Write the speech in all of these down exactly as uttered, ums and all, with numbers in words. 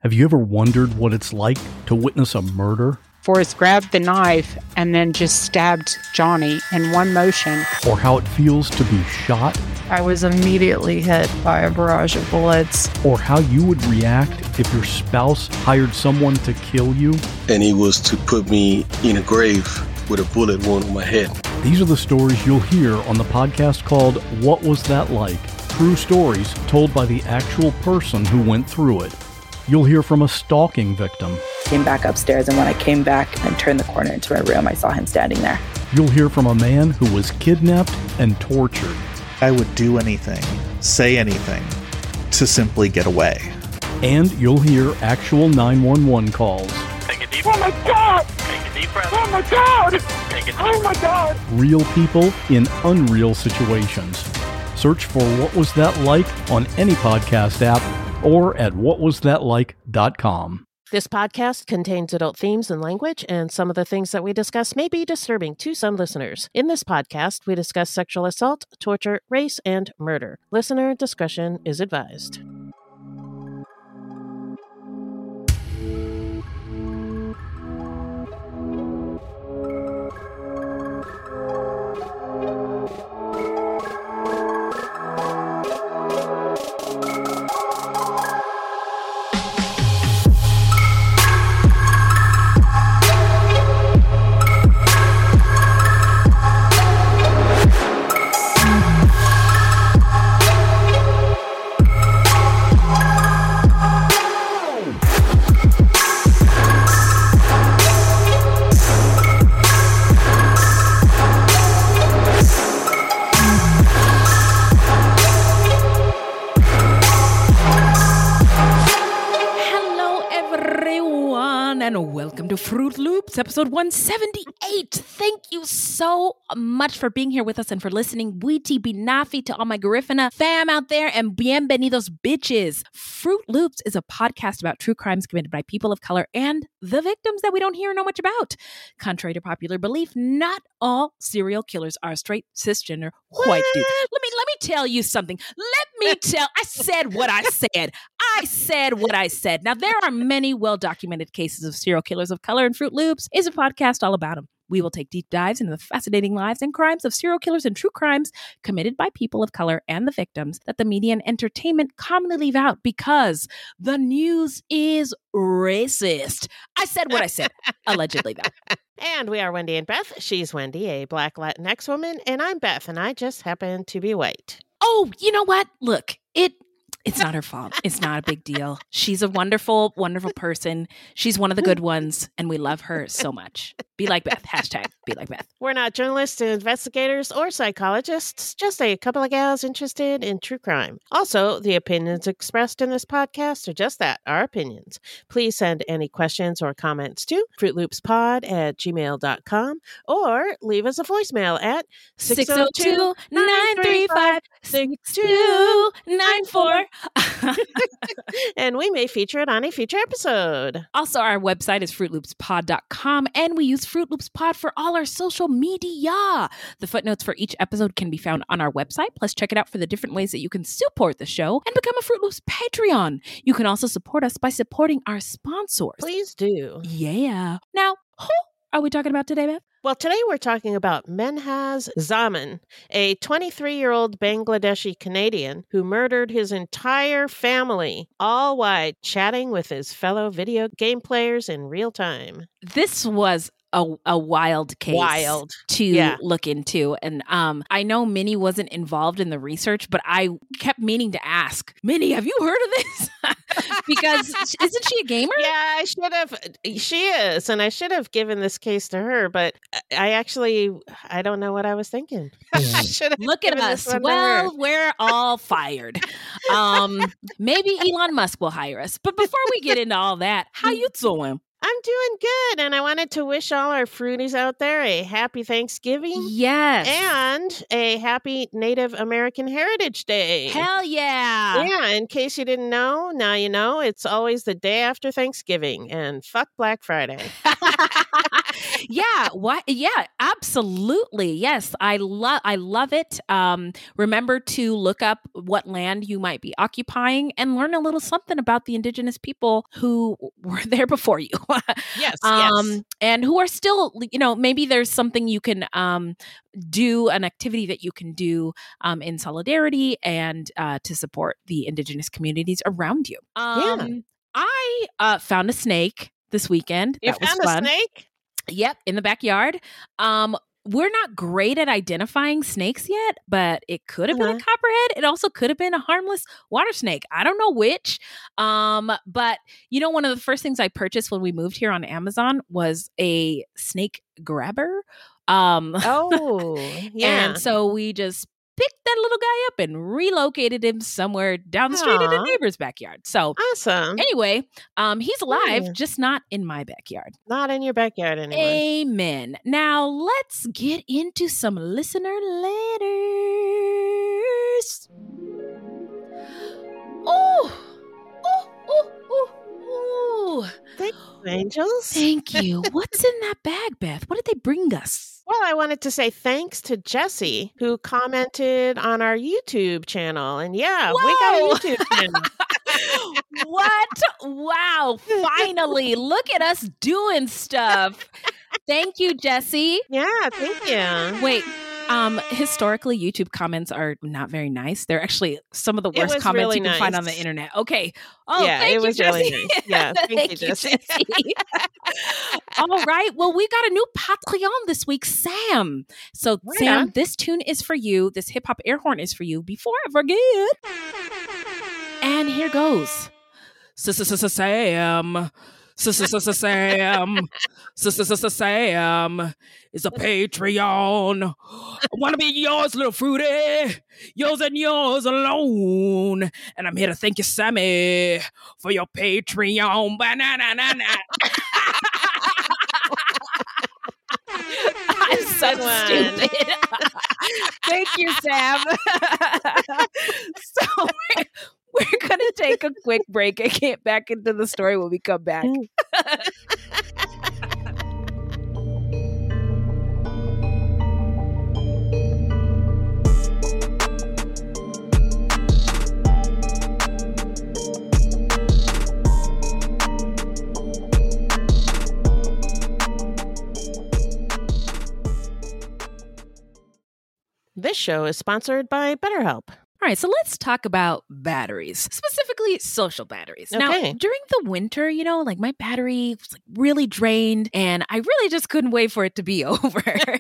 Have you ever wondered what it's like to witness a murder? Forrest grabbed the knife and then just stabbed Johnny in one motion. Or how it feels to be shot? I was immediately hit by a barrage of bullets. Or how you would react if your spouse hired someone to kill you? And he was to put me in a grave with a bullet wound on my head. These are the stories you'll hear on the podcast called What Was That Like? True stories told by the actual person who went through it. You'll hear from a stalking victim. Came back upstairs, and when I came back and turned the corner into my room, I saw him standing there. You'll hear from a man who was kidnapped and tortured. I would do anything, say anything, to simply get away. And you'll hear actual nine one one calls. Take a deep Oh my God! Take a deep breath. Oh my God! Take a deep Oh my God! Real people in unreal situations. Search for What Was That Like on any podcast app or at what was that like dot com. This podcast contains adult themes and language, and some of the things that we discuss may be disturbing to some listeners. In this podcast, we discuss sexual assault, torture, race, and murder. Listener discretion is advised. Fruit Loops, episode one seventy-eight. Thank you so much for being here with us and for listening. Witi Binafi to all my Garifuna fam out there, and bienvenidos bitches. Fruit Loops is a podcast about true crimes committed by people of color and the victims that we don't hear or know much about. Contrary to popular belief, not all serial killers are straight, cisgender, white dudes. Let me let me tell you something. Let me tell. I said what I said. I said what I said. Now, there are many well-documented cases of serial killers of color, and Fruit Loops is a podcast all about them. We will take deep dives into the fascinating lives and crimes of serial killers and true crimes committed by people of color and the victims that the media and entertainment commonly leave out because the news is racist. I said what I said, allegedly, though. And we are Wendy and Beth. She's Wendy, a Black Latinx woman, and I'm Beth, and I just happen to be white. Oh, you know what? Look, it... It's not her fault. It's not a big deal. She's a wonderful, wonderful person. She's one of the good ones, and we love her so much. Be like Beth. Hashtag be like Beth. We're not journalists, investigators, or psychologists, just a couple of gals interested in true crime. Also, the opinions expressed in this podcast are just that, our opinions. Please send any questions or comments to fruit loops pod at gmail dot com or leave us a voicemail at six oh two, nine three five, six two nine four. And we may feature it on a future episode. Also, our website is fruit loops pod dot com, and we use Fruit Loops Pod for all our social media. The footnotes for each episode can be found on our website. Plus, check it out for the different ways that you can support the show and become a Fruit Loops Patreon. You can also support us by supporting our sponsors. Please do. Yeah. Now, who are we talking about today, Beth? Well, today we're talking about Menhaz Zaman, a twenty-three-year-old Bangladeshi Canadian who murdered his entire family, all while chatting with his fellow video game players in real time. This was a, a wild case wild. to yeah. look into. And um, I know Minnie wasn't involved in the research, but I kept meaning to ask, Minnie, have you heard of this? Because isn't she a gamer? Yeah, I should have. She is. And I should have given this case to her, but I actually, I don't know what I was thinking. I should have Look at us. Well, we're all fired. Um, maybe Elon Musk will hire us. But before we get into all that, how you doing? I'm doing good, and I wanted to wish all our fruities out there a happy Thanksgiving. Yes. And a happy Native American Heritage Day. Hell yeah. Yeah, in case you didn't know, now you know, it's always the day after Thanksgiving, and fuck Black Friday. yeah, what? Yeah, absolutely. Yes, I love. I love it. Um, remember to look up what land you might be occupying and learn a little something about the indigenous people who were there before you. Yes, um, yes. and who are still, you know, maybe there's something you can um do, an activity that you can do um in solidarity and uh to support the indigenous communities around you. Um, Yeah. I uh found a snake this weekend. You That was found fun. a snake? Yep, in the backyard. Um, we're not great at identifying snakes yet, but it could have Uh-huh. been a copperhead. It also could have been a harmless water snake. I don't know which. Um, but you know, one of the first things I purchased when we moved here on Amazon was a snake grabber. Um, Oh, yeah. and so we just picked that little guy up and relocated him somewhere down the street in a Aw. neighbor's backyard. So Awesome. anyway, um, he's alive, Yeah. just not in my backyard. Not in your backyard anymore. Amen. Now let's get into some listener letters. Oh, oh, oh, oh, oh. Thank you, angels. Thank you. What's in that bag, Beth? What did they bring us? Well, I wanted to say thanks to Jesse, who commented on our YouTube channel. And yeah, we got Whoa. a YouTube channel. What? Wow. Finally. Look at us doing stuff. Thank you, Jesse. Yeah, thank you. Wait, um, historically, YouTube comments are not very nice. They're actually some of the It worst was comments really you can find on the nice. internet. Okay. Oh, Yeah, thank it you, was Jesse. really nice. Yeah, thank you, Jesse. All right. Well, we got a new Patreon this week, Sam. So, Right Sam, on. this tune is for you. This hip hop air horn is for you. Before I forget. And here goes. Sam. Sam. Sam is a Patreon. I want to be yours, little fruity. Yours and yours alone. And I'm here to thank you, Sammy, for your Patreon. Ba-na-na-na-na. I'm so Good one. stupid. Thank you, Sam. So we're, we're going to take a quick break and get back into the story when we come back. This show is sponsored by BetterHelp. All right, so let's talk about batteries, specifically social batteries. Now, Okay. during the winter, you know, like my battery was like really drained and I really just couldn't wait for it to be over.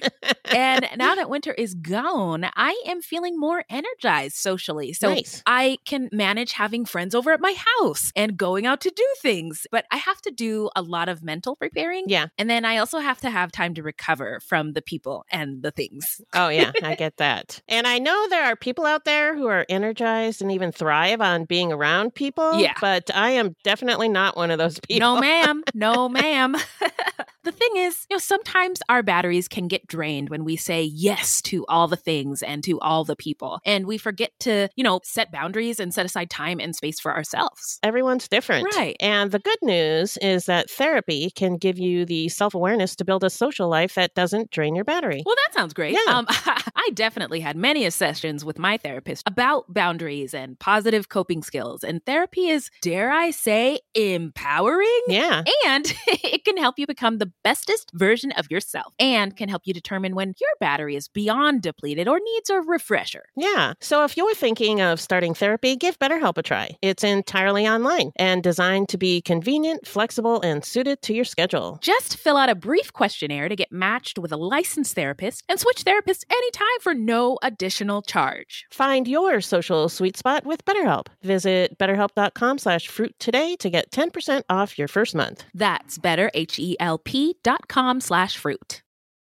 And now that winter is gone, I am feeling more energized socially. So Nice. I can manage having friends over at my house and going out to do things. But I have to do a lot of mental preparing. Yeah. And then I also have to have time to recover from the people and the things. Oh, yeah, I get that. And I know there are people out there who are energized and even thrive on being around people. Yeah. But I am definitely not one of those people. No, ma'am. No, ma'am. The thing is, you know, sometimes our batteries can get drained when we say yes to all the things and to all the people. And we forget to, you know, set boundaries and set aside time and space for ourselves. Everyone's different. Right. And the good news is that therapy can give you the self-awareness to build a social life that doesn't drain your battery. Well, that sounds great. Yeah. Um, I definitely had many sessions with my therapist about boundaries and positive coping skills. And therapy is, dare I say, empowering. Yeah. And it can help you become the bestest version of yourself and can help you determine when your battery is beyond depleted or needs a refresher. Yeah. So if you're thinking of starting therapy, give BetterHelp a try. It's entirely online and designed to be convenient, flexible, and suited to your schedule. Just fill out a brief questionnaire to get matched with a licensed therapist and switch therapists anytime for no additional charge. Find your social sweet spot with BetterHelp. Visit betterhelp.com slash fruit today to get ten percent off your first month. That's better, H-E-L-P dot com slash fruit.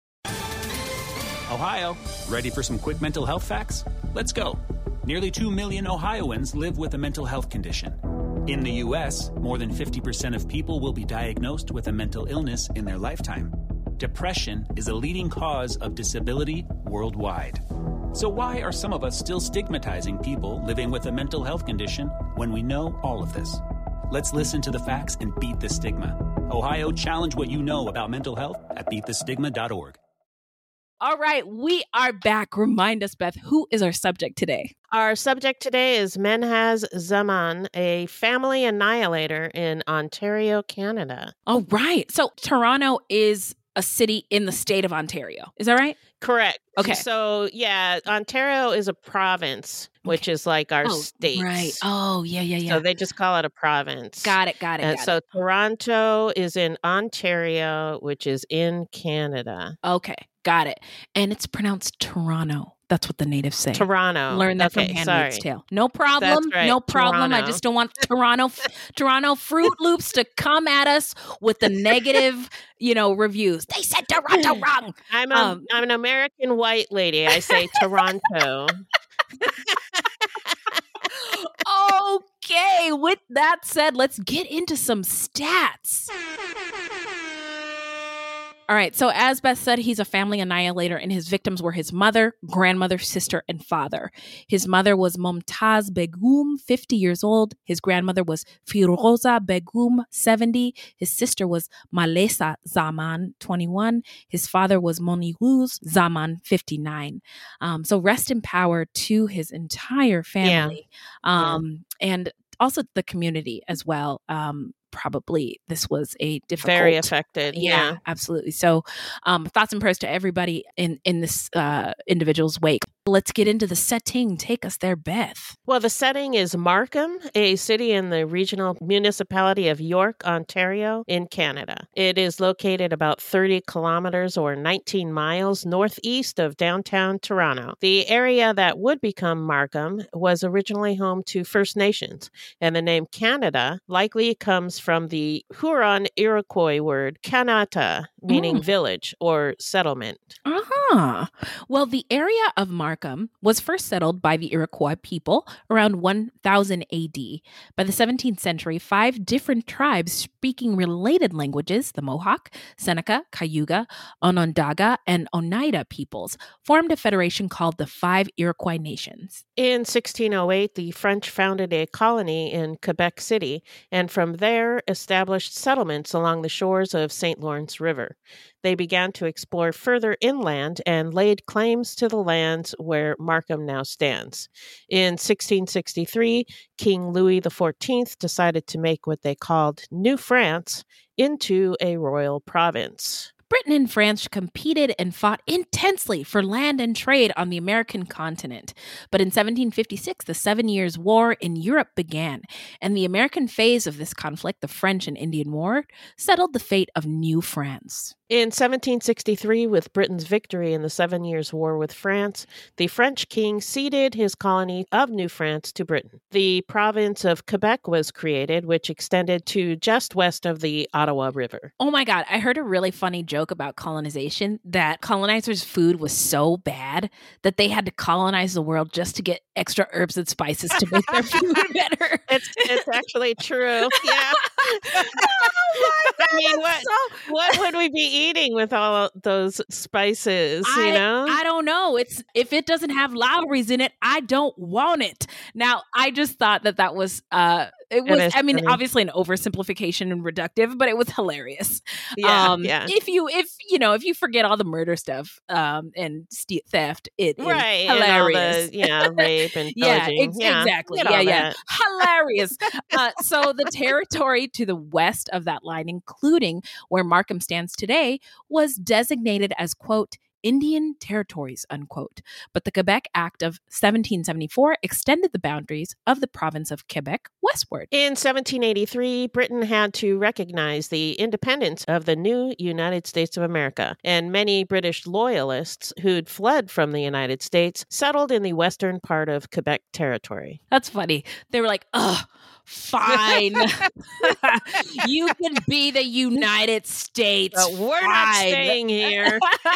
Ohio, ready for some quick mental health facts? Let's go. Nearly two million Ohioans live with a mental health condition. In the U S, more than fifty percent of people will be diagnosed with a mental illness in their lifetime. Depression is a leading cause of disability worldwide. So why are some of us still stigmatizing people living with a mental health condition when we know all of this? Let's listen to the facts and beat the stigma. Ohio, challenge what you know about mental health at beat the stigma dot org. All right, we are back. Remind us, Beth, who is our subject today? Our subject today is Menhaz Zaman, a family annihilator in Ontario, Canada. All right. So Toronto is a city in the state of Ontario. Is that right? Correct. Okay. So, yeah, Ontario is a province, which is like our Oh, state. right. Oh, yeah, yeah, yeah. So they just call it a province. Got it, got it, And got so it. Toronto is in Ontario, which is in Canada. Okay, got it. And it's pronounced Toronto. That's what the natives say. Toronto. Learn that Okay, from Handmaid's sorry. Tale. No problem. That's right, No problem. I Toronto. just don't want Toronto Toronto Fruit Loops to come at us with the negative, you know, reviews. They said Toronto wrong. I'm a, Um, I'm an American white lady. I say Toronto. Okay, with that said, let's get into some stats. All right, so as Beth said, he's a family annihilator, and his victims were his mother, grandmother, sister, and father. His mother was Momtaz Begum, fifty years old. His grandmother was Firoza Begum, seventy. His sister was Malesa Zaman, twenty-one. His father was Moniruz Zaman, fifty-nine. Um, so rest in power to his entire family. Yeah. Um, and also the community as well. Um, probably this was a difficult, Very affected. yeah, Yeah. absolutely. So, um, thoughts and prayers to everybody in in this uh, individual's wake. Let's get into the setting. Take us there, Beth. Well, the setting is Markham, a city in the regional municipality of York, Ontario, in Canada. It is located about thirty kilometers or nineteen miles northeast of downtown Toronto. The area that would become Markham was originally home to First Nations, and the name Canada likely comes from the Huron Iroquois word Kanata, meaning Mm. village or settlement. Uh-huh. Well, the area of Markham was first settled by the Iroquois people around one thousand A D. By the seventeenth century, five different tribes speaking related languages, the Mohawk, Seneca, Cayuga, Onondaga, and Oneida peoples, formed a federation called the Five Iroquois Nations. In sixteen oh eight, the French founded a colony in Quebec City, and from there established settlements along the shores of Saint Lawrence River. They began to explore further inland and laid claims to the lands where Markham now stands. In sixteen sixty-three, King Louis the fourteenth decided to make what they called New France into a royal province. Britain and France competed and fought intensely for land and trade on the American continent. But in seventeen fifty-six, the Seven Years' War in Europe began, and the American phase of this conflict, the French and Indian War, settled the fate of New France. In seventeen sixty-three, with Britain's victory in the Seven Years' War with France, the French king ceded his colony of New France to Britain. The province of Quebec was created, which extended to just west of the Ottawa River. Oh my God, I heard a really funny joke about colonization, that colonizers' food was so bad that they had to colonize the world just to get extra herbs and spices to make their food better. It's it's actually true. Yeah. Oh my I mean, God, what that's so- what would we be eating with all those spices? You I, know, I don't know. It's if it doesn't have Lowry's in it, I don't want it. Now, I just thought that that was uh it was is I mean, funny. obviously an oversimplification and reductive, but it was hilarious. yeah, um yeah. if you if you know, if you forget all the murder stuff um and ste- theft, it is Right, and all hilarious. the, yeah, rape and Yeah, pillaging. ex- Yeah, exactly. get Yeah, all yeah. that. Hilarious. uh, so the territory to the west of that line, including where Markham stands today, was designated as, quote, Indian territories, unquote. But the Quebec Act of seventeen seventy-four extended the boundaries of the province of Quebec westward. In seventeen eighty-three, Britain had to recognize the independence of the new United States of America, and many British loyalists who'd fled from the United States settled in the western part of Quebec territory. That's funny. They were like, ugh, fine. You can be the United States. But we're not Fine. staying here.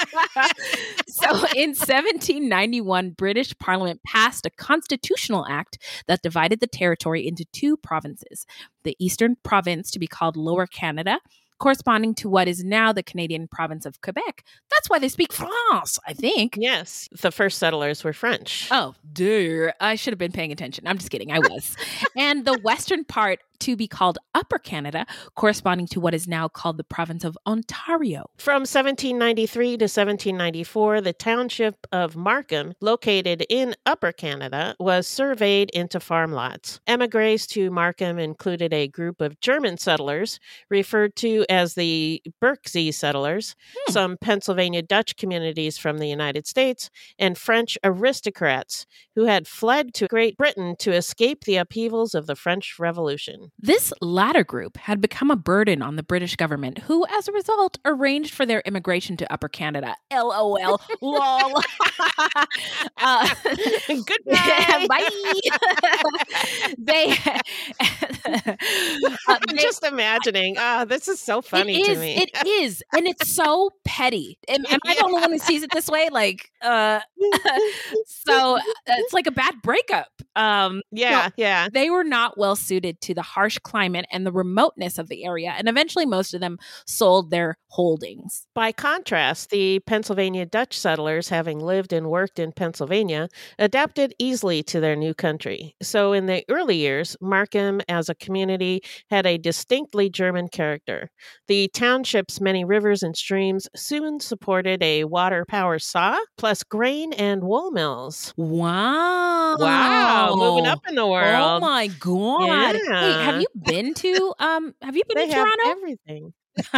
So in seventeen ninety-one, British Parliament passed a constitutional act that divided the territory into two provinces. The Eastern Province, to be called Lower Canada, corresponding to what is now the Canadian province of Quebec. That's why they speak France, I think. Yes, the first settlers were French. Oh, dear. I should have been paying attention. I'm just kidding. I was. And the western part to be called Upper Canada, corresponding to what is now called the province of Ontario. From seventeen ninety-three to seventeen ninety-four, the township of Markham, located in Upper Canada, was surveyed into farm lots. Emigres to Markham included a group of German settlers, referred to as the Berksea settlers, hmm. some Pennsylvania Dutch communities from the United States, and French aristocrats who had fled to Great Britain to escape the upheavals of the French Revolution. This latter group had become a burden on the British government, who, as a result, arranged for their immigration to Upper Canada. LOL. Lol. uh, Goodbye. Bye. they, uh, I'm they, just imagining. Ah, this is so funny it to is, me. It is. And it's so petty. Am, am I the only one who sees it this way? Like, uh, so uh, it's like a bad breakup. Um, yeah, no, yeah. They were not well suited to the harsh climate and the remoteness of the area, and eventually most of them sold their holdings. By contrast, the Pennsylvania Dutch settlers, having lived and worked in Pennsylvania, adapted easily to their new country. So in the early years, Markham as a community had a distinctly German character. The township's many rivers and streams soon supported a water power saw, plus grain and wool mills. Wow. Wow. Moving up in the world. Oh my God. Yeah. Hey, have you been to um have you been they to have Toronto? Everything. uh,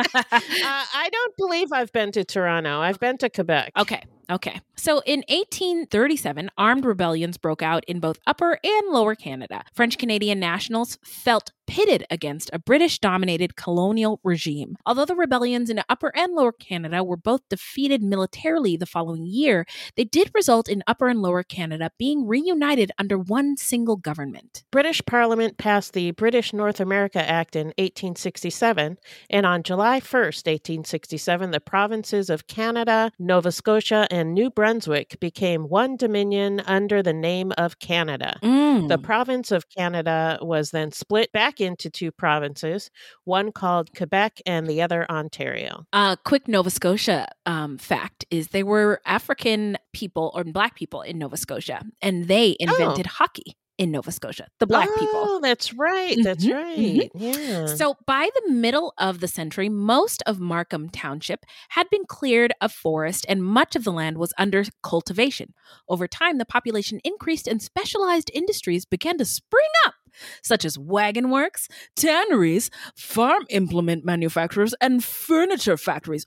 I don't believe I've been to Toronto. I've been to Quebec. Okay. Okay. So in eighteen thirty-seven, armed rebellions broke out in both Upper and Lower Canada. French Canadian nationals felt pitted against a British-dominated colonial regime. Although the rebellions in Upper and Lower Canada were both defeated militarily the following year, they did result in Upper and Lower Canada being reunited under one single government. British Parliament passed the British North America Act in eighteen sixty-seven, and on July first, eighteen sixty-seven, the provinces of Canada, Nova Scotia, and New Brunswick became one dominion under the name of Canada. Mm. The province of Canada was then split back into two provinces, one called Quebec and the other Ontario. A uh, quick Nova Scotia um, fact is there were African people or Black people in Nova Scotia, and they invented oh. hockey in Nova Scotia, the Black oh, people. Oh, that's right. That's mm-hmm, right. Mm-hmm. Yeah. So by the middle of the century, most of Markham Township had been cleared of forest and much of the land was under cultivation. Over time, the population increased and specialized industries began to spring up, such as wagon works, tanneries, farm implement manufacturers, and furniture factories.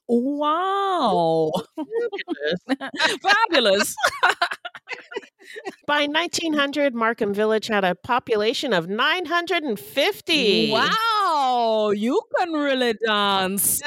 Wow. Fabulous. Fabulous. By nineteen hundred, Markham Village had a population of nine hundred fifty. Wow, you can really dance.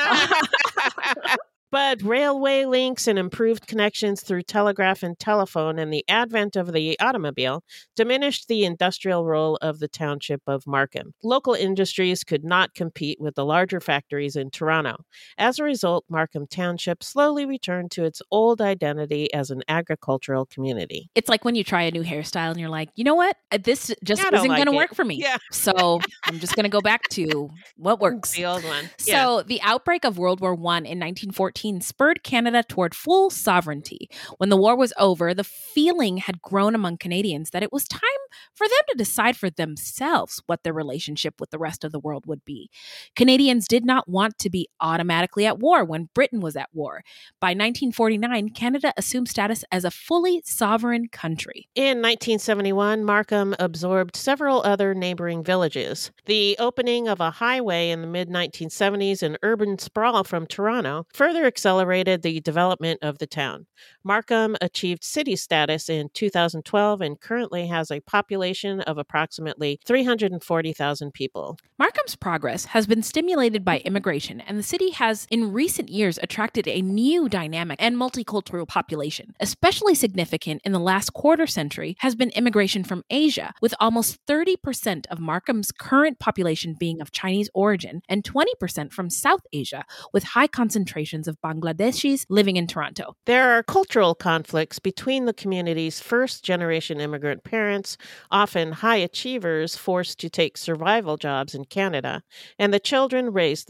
But railway links and improved connections through telegraph and telephone and the advent of the automobile diminished the industrial role of the township of Markham. Local industries could not compete with the larger factories in Toronto. As a result, Markham Township slowly returned to its old identity as an agricultural community. It's like when you try a new hairstyle and you're like, you know what? This just I isn't like going to it. work for me. Yeah. So I'm just going to go back to what works. The old one. So Yeah. the outbreak of World War One in nineteen fourteen spurred Canada toward full sovereignty. When the war was over, the feeling had grown among Canadians that it was time for them to decide for themselves what their relationship with the rest of the world would be. Canadians did not want to be automatically at war when Britain was at war. By nineteen forty-nine, Canada assumed status as a fully sovereign country. In nineteen seventy-one, Markham absorbed several other neighboring villages. The opening of a highway in the mid nineteen seventies and urban sprawl from Toronto further accelerated the development of the town. Markham achieved city status in two thousand twelve and currently has a population of approximately three hundred forty thousand people. Markham's progress has been stimulated by immigration, and the city has in recent years attracted a new dynamic and multicultural population. Especially significant in the last quarter century has been immigration from Asia, with almost thirty percent of Markham's current population being of Chinese origin and twenty percent from South Asia, with high concentrations of Bangladeshis living in Toronto. There are cultural conflicts between the community's first-generation immigrant parents, often high achievers forced to take survival jobs in Canada, and the children raised there.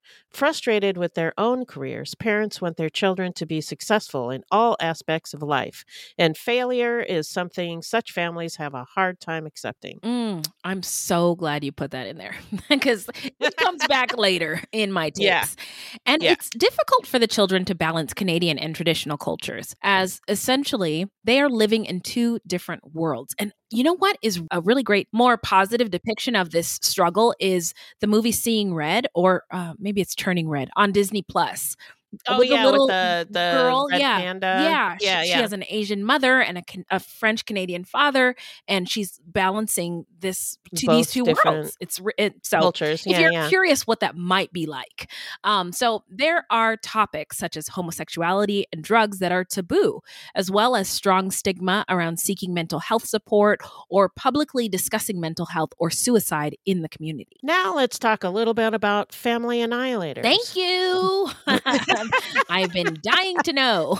Frustrated with their own careers, parents want their children to be successful in all aspects of life, and failure is something such families have a hard time accepting. Mm, I'm so glad you put that in there because it comes back later in my takes. Yeah. And Yeah. it's difficult for the children to balance Canadian and traditional cultures, as essentially they are living in two different worlds. And you know what is a really great, more positive depiction of this struggle is the movie Seeing Red, or uh, maybe it's Turning Red on Disney Plus. Oh, With the yeah, little with the, the girl, red yeah, panda. yeah, she, yeah, she yeah. has an Asian mother and a, Can- a French Canadian father, and she's balancing this to Both these two different worlds. It's re- it, so cultures. if Yeah, you're yeah. curious what that might be like, um, so there are topics such as homosexuality and drugs that are taboo, as well as strong stigma around seeking mental health support or publicly discussing mental health or suicide in the community. Now let's talk a little bit about Family Annihilators. Thank you. I've been dying to know.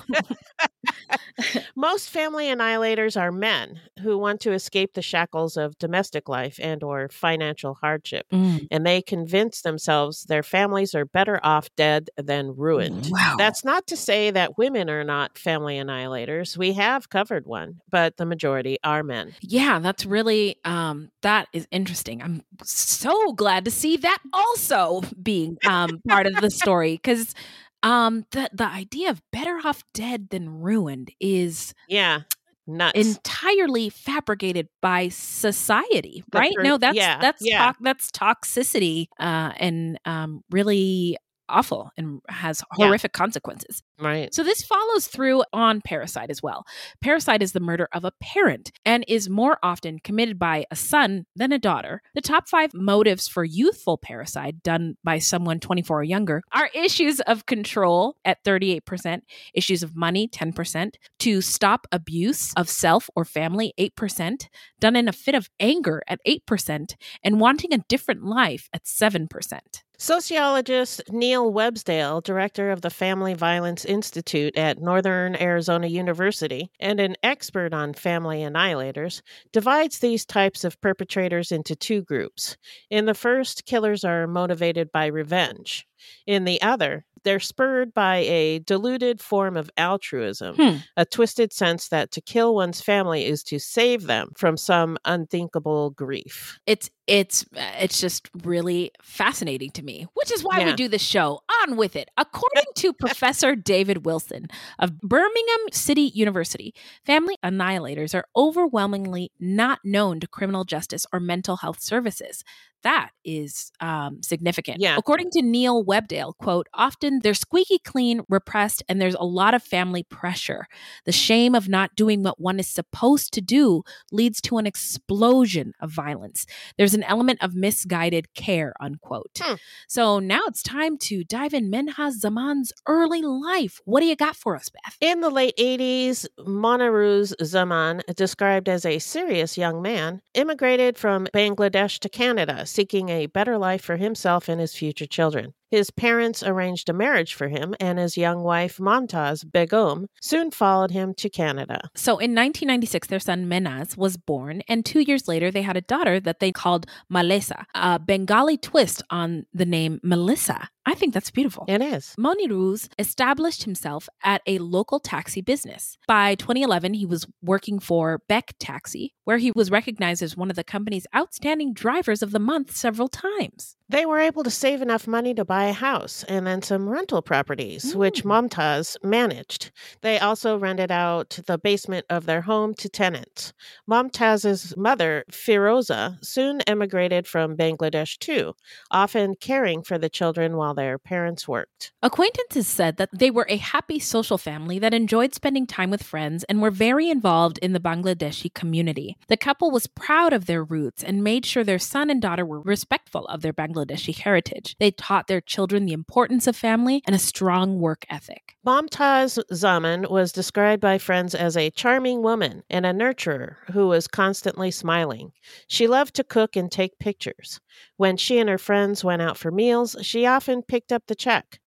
Most family annihilators are men who want to escape the shackles of domestic life and or financial hardship, Mm. and they convince themselves their families are better off dead than ruined. Wow. That's not to say that women are not family annihilators. We have covered one, but the majority are men. Yeah, that's really, um, that is interesting. I'm so glad to see that also being um, part of the story, because um, the, the idea of better off dead than ruined is Yeah. Nuts. entirely fabricated by society, The right? per- No, that's yeah, that's yeah. tox- that's toxicity uh, and um, really awful and has Yeah. horrific consequences. Right. So this follows through on Parasite as well. Parasite is the murder of a parent and is more often committed by a son than a daughter. The top five motives for youthful parasite done by someone twenty-four or younger are issues of control at thirty-eight percent, issues of money ten percent, to stop abuse of self or family eight percent, done in a fit of anger at eight percent, and wanting a different life at seven percent. Sociologist Neil Websdale, director of the Family Violence Institute at Northern Arizona University and an expert on family annihilators, divides these types of perpetrators into two groups. In the first, killers are motivated by revenge. In the other, they're spurred by a diluted form of altruism, Hmm. a twisted sense that to kill one's family is to save them from some unthinkable grief. It's it's uh, it's just really fascinating to me, which is why we Yeah. do this show. On with it. According to Professor David Wilson of Birmingham City University, family annihilators are overwhelmingly not known to criminal justice or mental health services. That is um, significant. Yeah. According to Neil Webdale, quote, often they're squeaky clean, repressed, and there's a lot of family pressure. The shame of not doing what one is supposed to do leads to an explosion of violence. There's an element of misguided care, unquote. Hmm. So now it's time to dive in Menhaz Zaman's early life. What do you got for us, Beth? In the late eighties, Monaruz Zaman, described as a serious young man, immigrated from Bangladesh to Canada, seeking a better life for himself and his future children. His parents arranged a marriage for him, and his young wife, Momtaz Begum, soon followed him to Canada. So in nineteen ninety-six, their son Menaz was born, and two years later, they had a daughter that they called Malesa, a Bengali twist on the name Melissa. I think that's beautiful. It is. Moniruz established himself at a local taxi business. By twenty eleven, he was working for Beck Taxi, where he was recognized as one of the company's outstanding drivers of the month several times. They were able to save enough money to buy a house and then some rental properties, Mm. which Momtaz managed. They also rented out the basement of their home to tenants. Momtaz's mother, Firoza, soon emigrated from Bangladesh too, often caring for the children while their parents worked. Acquaintances said that they were a happy social family that enjoyed spending time with friends and were very involved in the Bangladeshi community. The couple was proud of their roots and made sure their son and daughter were respectful of their Bangladeshi heritage. They taught their children the importance of family and a strong work ethic. Momtaz Zaman was described by friends as a charming woman and a nurturer who was constantly smiling. She loved to cook and take pictures. When she and her friends went out for meals, she often picked up the check.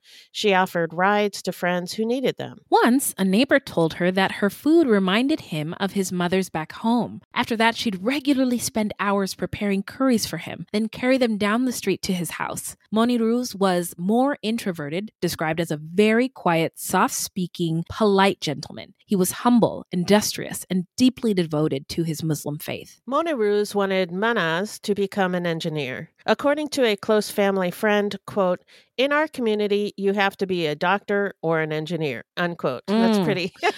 She offered rides to friends who needed them. Once, a neighbor told her that her food reminded him of his mother's back home. After that, she'd regularly spend hours preparing curries for him, then carry them down the street to his house. Monirouz was more introverted, described as a very quiet, soft-speaking, polite gentleman. He was humble, industrious, and deeply devoted to his Muslim faith. Monirouz wanted Manaz to become an engineer. According to a close family friend, quote, "In our community, you have to be a doctor or an engineer," unquote. Mm. That's pretty. uh,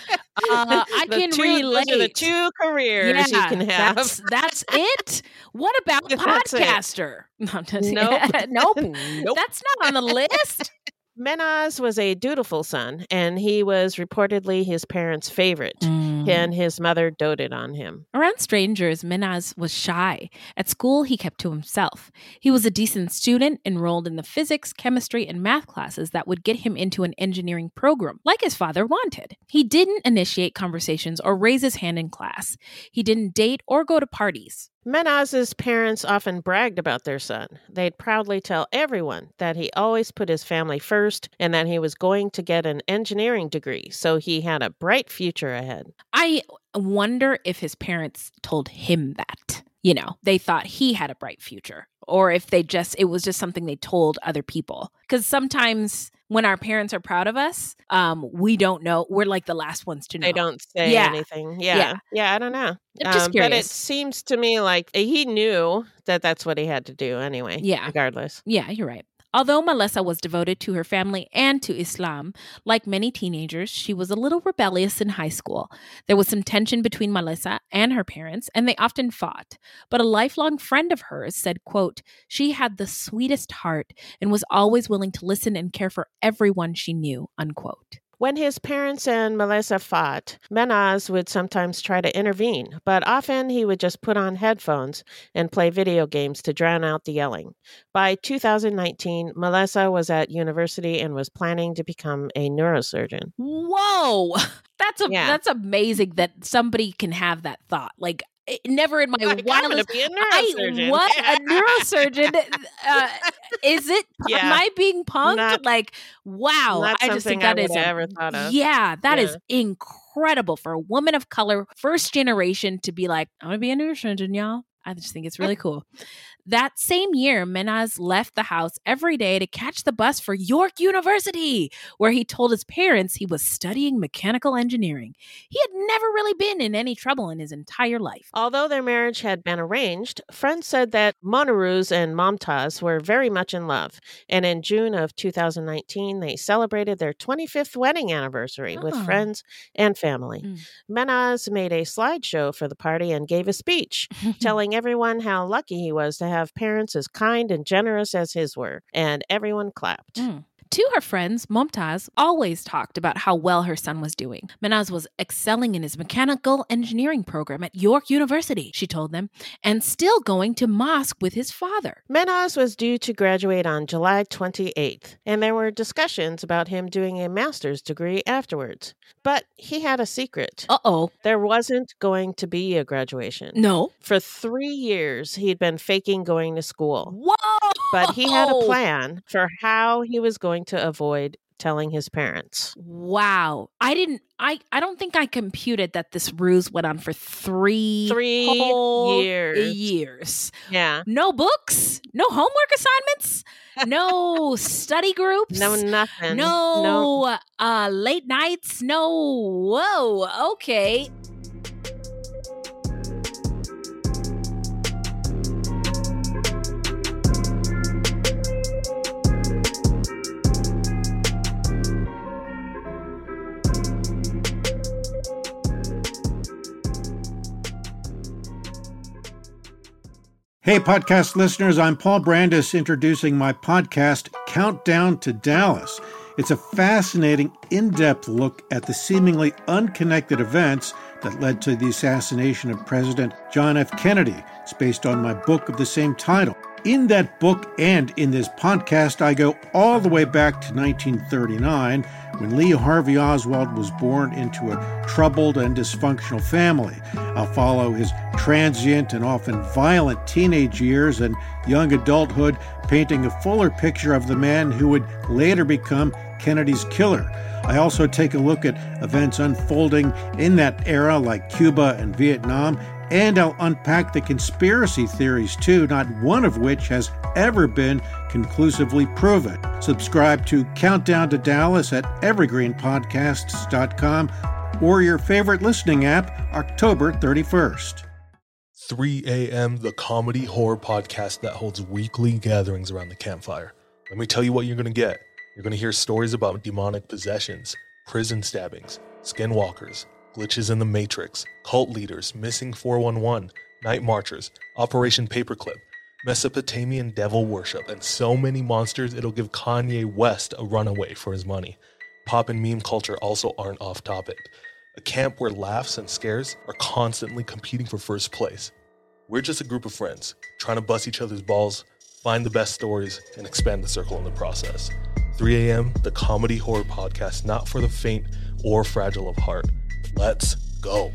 I can two, relate. Those are the two careers yeah, you can have. That's, that's it. What about podcaster? Nope. nope. Nope. That's not on the list. Menaz was a dutiful son, and he was reportedly his parents' favorite, mm. and his mother doted on him. Around strangers, Menaz was shy. At school, he kept to himself. He was a decent student, enrolled in the physics, chemistry, and math classes that would get him into an engineering program, like his father wanted. He didn't initiate conversations or raise his hand in class. He didn't date or go to parties. Menaz's parents often bragged about their son. They'd proudly tell everyone that he always put his family first and that he was going to get an engineering degree, so he had a bright future ahead. I wonder if his parents told him that. You know, they thought he had a bright future, or if they just, it was just something they told other people. Because sometimes when our parents are proud of us, um, we don't know. We're like the last ones to know. They don't say yeah. anything. Yeah. yeah. Yeah, I don't know. I'm just um, curious. But it seems to me like he knew that that's what he had to do anyway. Yeah. Regardless. Yeah, you're right. Although Melissa was devoted to her family and to Islam, like many teenagers, she was a little rebellious in high school. There was some tension between Melissa and her parents, and they often fought. But a lifelong friend of hers said, quote, "She had the sweetest heart and was always willing to listen and care for everyone she knew," unquote. When his parents and Melissa fought, Menaz would sometimes try to intervene, but often he would just put on headphones and play video games to drown out the yelling. By two thousand nineteen, Melissa was at university and was planning to become a neurosurgeon. Whoa! That's a, yeah. that's amazing that somebody can have that thought. Like, never in my like, wildest... be a neurosurgeon. I, what? A neurosurgeon? Uh, is it... Yeah. Am I being punked? Not, like, wow. Not I just think that I is... A, ever thought of. Yeah, that yeah. is incredible for a woman of color, first generation, to be like, I'm going to be a neurosurgeon, y'all. I just think it's really cool. That same year, Menaz left the house every day to catch the bus for York University, where he told his parents he was studying mechanical engineering. He had never really been in any trouble in his entire life. Although their marriage had been arranged, friends said that Monirouz and Momtaz were very much in love. And in June of two thousand nineteen, they celebrated their twenty-fifth wedding anniversary oh. with friends and family. Mm. Menaz made a slideshow for the party and gave a speech, telling everyone how lucky he was to have have parents as kind and generous as his were, and everyone clapped. Mm. To her friends, Momtaz always talked about how well her son was doing. Menaz was excelling in his mechanical engineering program at York University, she told them, and still going to mosque with his father. Menaz was due to graduate on July twenty-eighth, and there were discussions about him doing a master's degree afterwards. But he had a secret. Uh-oh. There wasn't going to be a graduation. No. For three years, he'd been faking going to school. Whoa! But he had a plan for how he was going to avoid telling his parents. Wow. I didn't, I, I don't think I computed that this ruse went on for three, three whole years. years. Yeah. No books? No homework assignments? No study groups? No, nothing. No, no. Uh, late nights? No. Whoa. Okay. Hey, podcast listeners, I'm Paul Brandis introducing my podcast, Countdown to Dallas. It's a fascinating, in-depth look at the seemingly unconnected events that led to the assassination of President John F. Kennedy. It's based on my book of the same title. In that book and in this podcast, I go all the way back to nineteen thirty-nine, when Lee Harvey Oswald was born into a troubled and dysfunctional family. I'll follow his transient and often violent teenage years and young adulthood, painting a fuller picture of the man who would later become Kennedy's killer. I also take a look at events unfolding in that era, like Cuba and Vietnam, and I'll unpack the conspiracy theories too, not one of which has ever been conclusively proven. Subscribe to Countdown to Dallas at evergreen podcasts dot com or your favorite listening app, October thirty-first. three a.m., the comedy horror podcast that holds weekly gatherings around the campfire. Let me tell you what you're going to get. You're going to hear stories about demonic possessions, prison stabbings, skinwalkers, glitches in the Matrix, cult leaders, missing four one one, night marchers, Operation Paperclip, Mesopotamian devil worship, and so many monsters it'll give Kanye West a runaway for his money. Pop and meme culture also aren't off topic. A camp where laughs and scares are constantly competing for first place. We're just a group of friends, trying to bust each other's balls, find the best stories, and expand the circle in the process. three a.m., the comedy horror podcast not for the faint or fragile of heart. Let's go.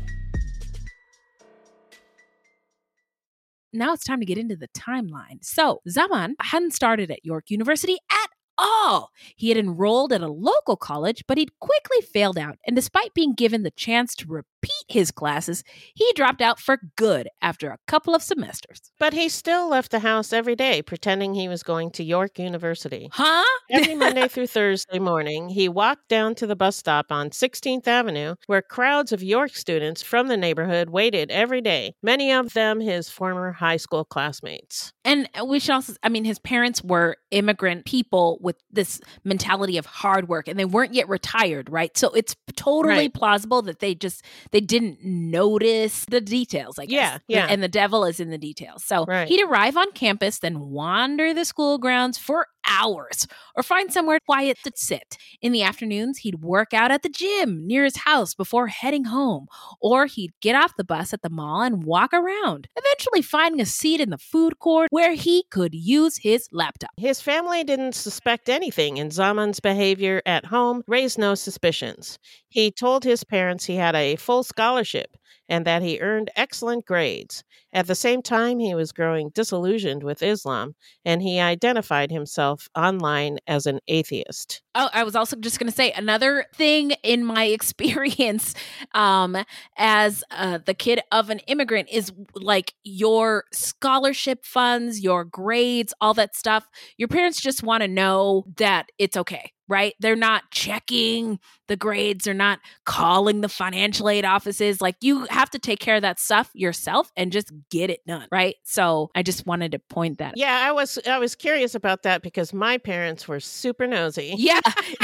Now it's time to get into the timeline. So, Zaman hadn't started at York University at all. He had enrolled at a local college, but he'd quickly failed out. And despite being given the chance to repeat his classes, he dropped out for good after a couple of semesters. But he still left the house every day, pretending he was going to York University. Huh? Every Monday through Thursday morning, he walked down to the bus stop on sixteenth Avenue, where crowds of York students from the neighborhood waited every day, many of them his former high school classmates. And we should also, I mean, his parents were immigrant people with this mentality of hard work, and they weren't yet retired, right? So it's totally Right. plausible that they just, they didn't notice the details, I guess. Yeah, yeah. And the devil is in the details. So Right. he'd arrive on campus, then wander the school grounds for hours or find somewhere quiet to sit. In the afternoons, he'd work out at the gym near his house before heading home, or he'd get off the bus at the mall and walk around, eventually finding a seat in the food court where he could use his laptop. His family didn't suspect anything, and Zaman's behavior at home raised no suspicions. He told his parents he had a full scholarship and that he earned excellent grades. At the same time, he was growing disillusioned with Islam, and he identified himself online as an atheist. Oh, I was also just going to say another thing in my experience um, as uh, the kid of an immigrant is like your scholarship funds, your grades, all that stuff. Your parents just want to know that it's okay, right? They're not checking the grades. They're not calling the financial aid offices. Like you have to take care of that stuff yourself and just get it done, right? So I just wanted to point that out. Yeah, I was I was curious about that because my parents were super nosy. Yeah.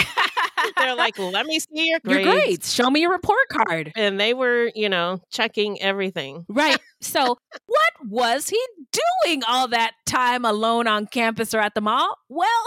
They're like, let me see your grades. Your grades. Show me your report card. And they were, you know, checking everything. Right. So what was he doing all that time alone on campus or at the mall? Well,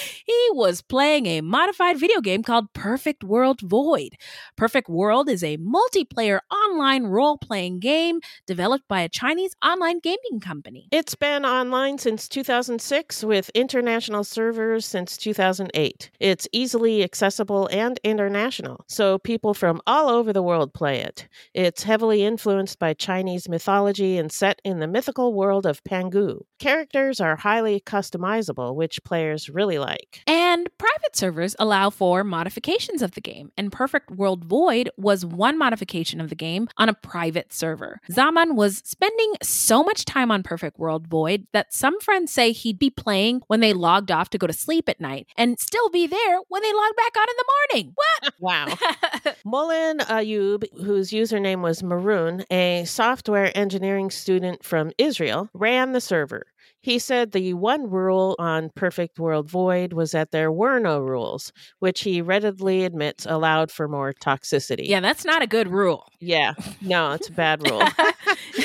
he was playing a modified video game called Perfect World Void. Perfect World is a multiplayer online role-playing game developed by a Chinese online gaming company. It's been online since two thousand six with international servers since two thousand eight. It's easily accessible and international, so people from all over the world play it. It's heavily influenced by Chinese mythology and set in the mythical world of Pangu. Characters are highly customizable, which players really like. And private servers allow for modifications of the game, and Perfect World Void was one modification of the game on a private server. Zaman was spending so much time on Perfect World Void that some friends say he'd be playing when they logged off to go to sleep at night and still be there when they logged back on in the morning. What? Wow. Mullen Ayub, whose username was Maroon, a software engineering student from Israel, ran the server. He said the one rule on Perfect World Void was that there were no rules, which he readily admits allowed for more toxicity. Yeah, that's not a good rule. Yeah, no, it's a bad rule.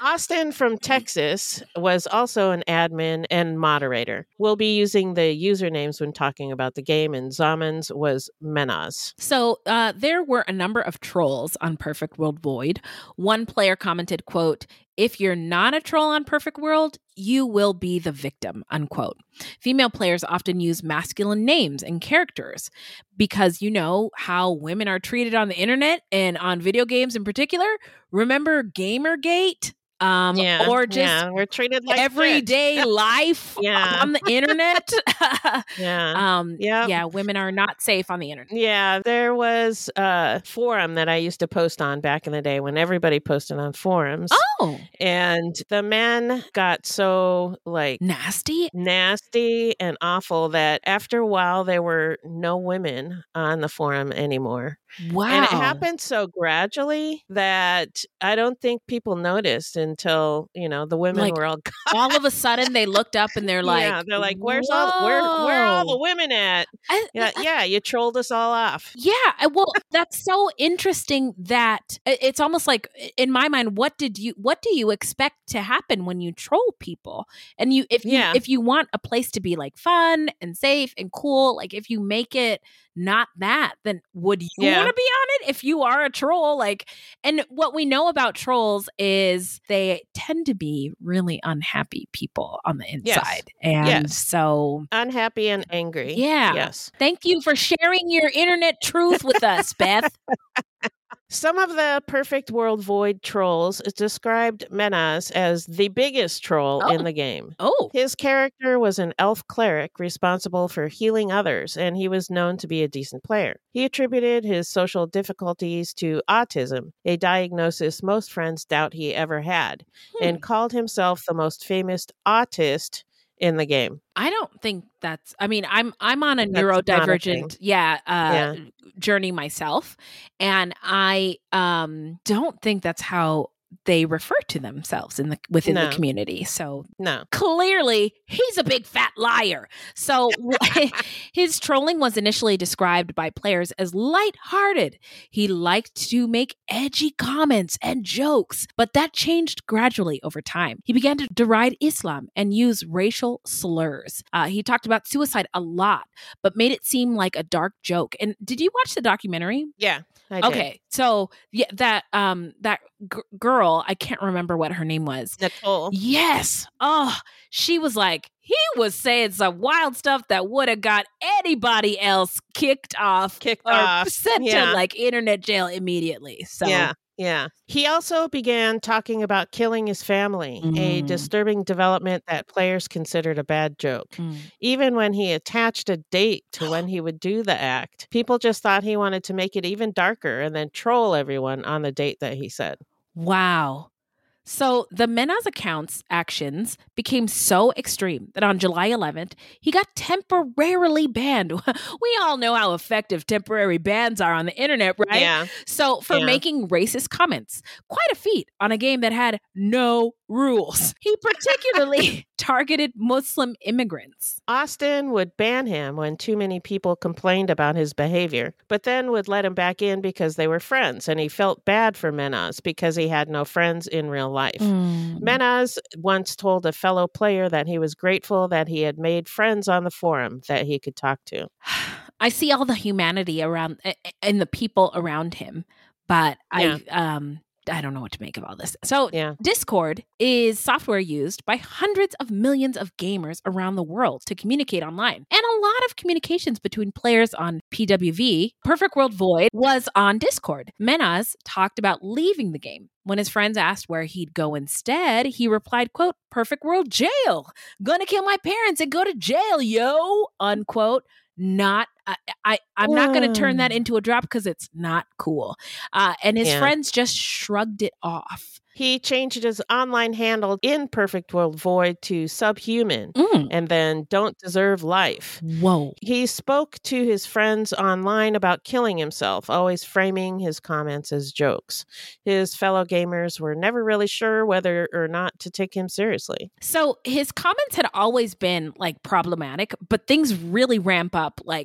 Austin from Texas was also an admin and moderator. We'll be using the usernames when talking about the game, and Zamans was Menaz. So uh, there were a number of trolls on Perfect World Void. One player commented, quote, "If you're not a troll on Perfect World, you will be the victim," unquote. Female players often use masculine names and characters because you know how women are treated on the internet and on video games in particular. Remember Gamergate? Um, yeah, or just yeah, we're treated like everyday shit. life yeah. on the internet. yeah. Um, yep. yeah, women are not safe on the internet. Yeah, there was a forum that I used to post on back in the day when everybody posted on forums. Oh. And the men got so like nasty, nasty and awful that after a while there were no women on the forum anymore. Wow. And it happened so gradually that I don't think people noticed until, you know, the women like, were all gone. All of a sudden they looked up and they're like, yeah, they're like, where's all where where are all the women at? I, yeah, I, yeah, you trolled us all off. Yeah, well, that's so interesting that it's almost like in my mind, what did you what do you expect to happen when you troll people? And you if you yeah. if you want a place to be like fun and safe and cool, like if you make it not that, then would you yeah. want to be on it if you are a troll? Like, and what we know about trolls is they tend to be really unhappy people on the inside. Yes. And yes. so unhappy and angry. Yeah. Yes. Thank you for sharing your internet truth with us, Beth. Some of the Perfect World Void trolls described Menaz as the biggest troll oh. in the game. Oh. His character was an elf cleric responsible for healing others, and he was known to be a decent player. He attributed his social difficulties to autism, a diagnosis most friends doubt he ever had, hmm. and called himself the most famous autist in the game. I don't think that's, I mean, I'm I'm on a that's neurodivergent, a yeah, uh, yeah, journey myself. And I um, don't think that's how they refer to themselves in the within no. the community. So no. clearly he's a big fat liar. So his trolling was initially described by players as lighthearted. He liked to make edgy comments and jokes, but that changed gradually over time. He began to deride Islam and use racial slurs. Uh, he talked about suicide a lot, but made it seem like a dark joke. And did you watch the documentary? Yeah, I did. Okay, so yeah, that um that g- girl, I can't remember what her name was. Nicole. Yes. Oh, she was like, he was saying some wild stuff that would have got anybody else kicked off, kicked or off, sent yeah. to like internet jail immediately. So yeah. Yeah. He also began talking about killing his family, mm. a disturbing development that players considered a bad joke. Mm. Even when he attached a date to when he would do the act, people just thought he wanted to make it even darker and then troll everyone on the date that he said. Wow. So the Menaz account's actions became so extreme that on July eleventh, he got temporarily banned. We all know how effective temporary bans are on the internet, right? Yeah. So for yeah. making racist comments, quite a feat on a game that had no rules. He particularly targeted Muslim immigrants. Austin would ban him when too many people complained about his behavior, but then would let him back in because they were friends, and he felt bad for Menaz because he had no friends in real life. Mm. Menaz once told a fellow player that he was grateful that he had made friends on the forum that he could talk to. I see all the humanity around and the people around him, but yeah. I um I don't know what to make of all this. So yeah. Discord is software used by hundreds of millions of gamers around the world to communicate online. And a lot of communications between players on P W V, Perfect World Void, was on Discord. Menaz talked about leaving the game. When his friends asked where he'd go instead, he replied, quote, "Perfect World jail. Gonna kill my parents and go to jail, yo," unquote. Not, I, I, I'm not going to turn that into a drop because it's not cool. Uh, and his yeah. friends just shrugged it off. He changed his online handle in Perfect World Void to Subhuman mm. and then Don't Deserve Life. Whoa. He spoke to his friends online about killing himself, always framing his comments as jokes. His fellow gamers were never really sure whether or not to take him seriously. So his comments had always been like problematic, but things really ramp up like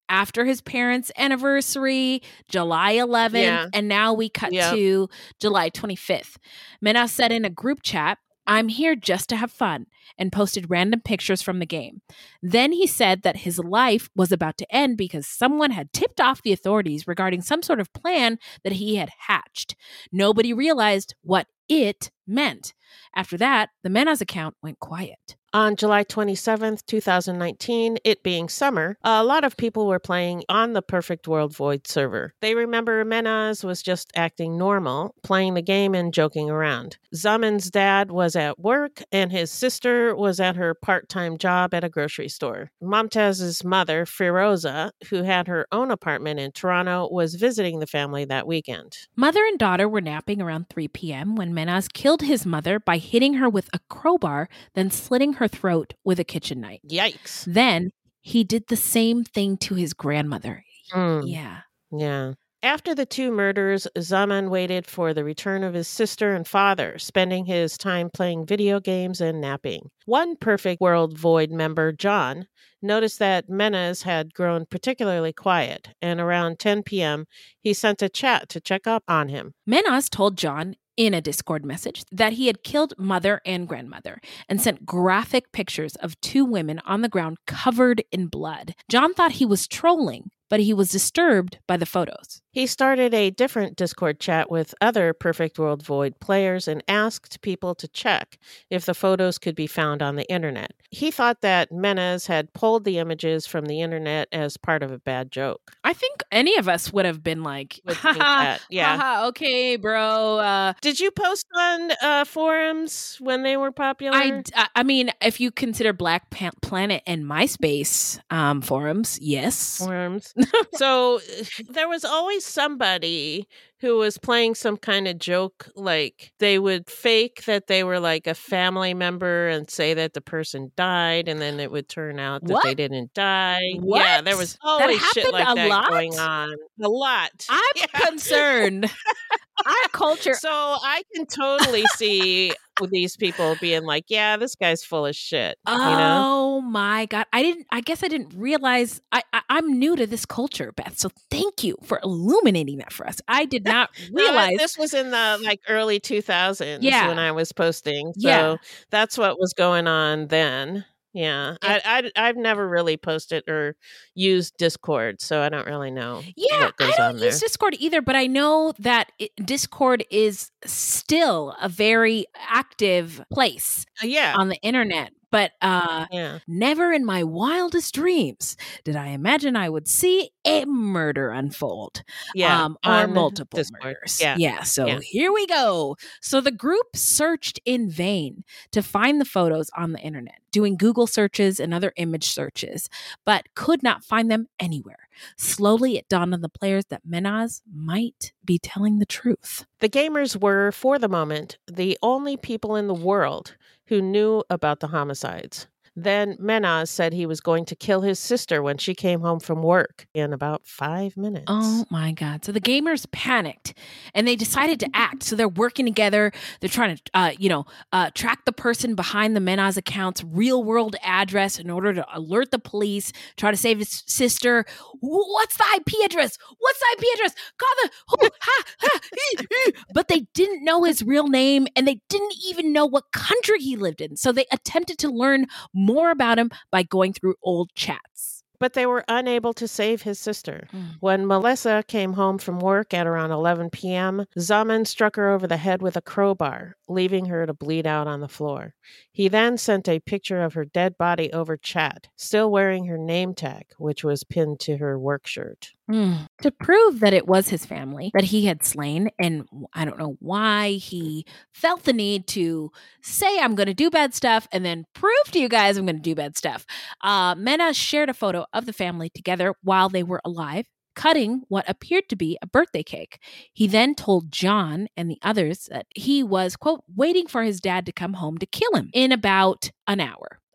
after his parents' anniversary, July eleventh, Yeah. and now we cut Yep. to July twenty-fifth. Menaz said in a group chat, "I'm here just to have fun," and posted random pictures from the game. Then he said that his life was about to end because someone had tipped off the authorities regarding some sort of plan that he had hatched. Nobody realized what it meant. After that, the Menaz account went quiet. On July twenty-seventh, twenty nineteen, it being summer, a lot of people were playing on the Perfect World Void server. They remember Menaz was just acting normal, playing the game and joking around. Zaman's dad was at work, and his sister was at her part-time job at a grocery store. Momtaz's mother, Firoza, who had her own apartment in Toronto, was visiting the family that weekend. Mother and daughter were napping around three p.m. when Menaz killed his mother by hitting her with a crowbar, then slitting her throat with a kitchen knife. Yikes. Then he did the same thing to his grandmother. Mm. Yeah. Yeah. After the two murders, Zaman waited for the return of his sister and father, spending his time playing video games and napping. One Perfect World Void member, John, noticed that Menaz had grown particularly quiet, and around ten p.m., he sent a chat to check up on him. Menaz told John in a Discord message that he had killed mother and grandmother and sent graphic pictures of two women on the ground covered in blood. John thought he was trolling, but he was disturbed by the photos. He started a different Discord chat with other Perfect World Void players and asked people to check if the photos could be found on the internet. He thought that Menaz had pulled the images from the internet as part of a bad joke. I think any of us would have been like, Would think that, yeah. haha, okay, bro. Uh, Did you post on uh, forums when they were popular? I, I mean, if you consider Black Pan- Planet and MySpace um, forums, yes. Forums. So there was always somebody who was playing some kind of joke, like they would fake that they were like a family member and say that the person died, and then it would turn out that What? they didn't die. What? Yeah, there was That always shit happened like a that lot? going on. A lot. I'm Yeah. concerned. Our culture. So I can totally see with these people being like, yeah, this guy's full of shit. Oh you know? my God. I didn't, I guess I didn't realize I, I, I'm new to this culture, Beth. So thank you for illuminating that for us. I did not No, realize. this was in the like early two thousands Yeah. when I was posting. So Yeah. that's what was going on then. Yeah. I, I, I've never really posted or used Discord, so I don't really know Yeah, what goes I on don't there. use Discord either, but I know that it, Discord is still a very active place Uh, yeah. on the internet. But uh, yeah. never in my wildest dreams did I imagine I would see a murder unfold. Yeah. Um, or on multiple Discord. murders. Yeah. Yeah. So Yeah. here we go. So the group searched in vain to find the photos on the internet, doing Google searches and other image searches, but could not find them anywhere. Slowly, it dawned on the players that Menaz might be telling the truth. The gamers were, for the moment, the only people in the world who knew about the homicides. Then Menaz said he was going to kill his sister when she came home from work in about five minutes. Oh my God. So the gamers panicked and they decided to act. So they're working together. They're trying to, uh, you know, uh, track the person behind the Menaz account's real world address in order to alert the police, try to save his sister. What's the I P address? What's the I P address? Call the, oh, ha, ha, ee, ee. But they didn't know his real name and they didn't even know what country he lived in. So they attempted to learn more about him by going through old chats. But they were unable to save his sister. Mm. When Melissa came home from work at around eleven p.m., Zaman struck her over the head with a crowbar, leaving her to bleed out on the floor. He then sent a picture of her dead body over chat, still wearing her name tag, which was pinned to her work shirt. Mm. To prove that it was his family that he had slain, and I don't know why he felt the need to say, I'm going to do bad stuff, and then prove to you guys I'm going to do bad stuff. Uh, Menaz shared a photo of the family together while they were alive, cutting what appeared to be a birthday cake. He then told John and the others that he was, quote, waiting for his dad to come home to kill him in about an hour.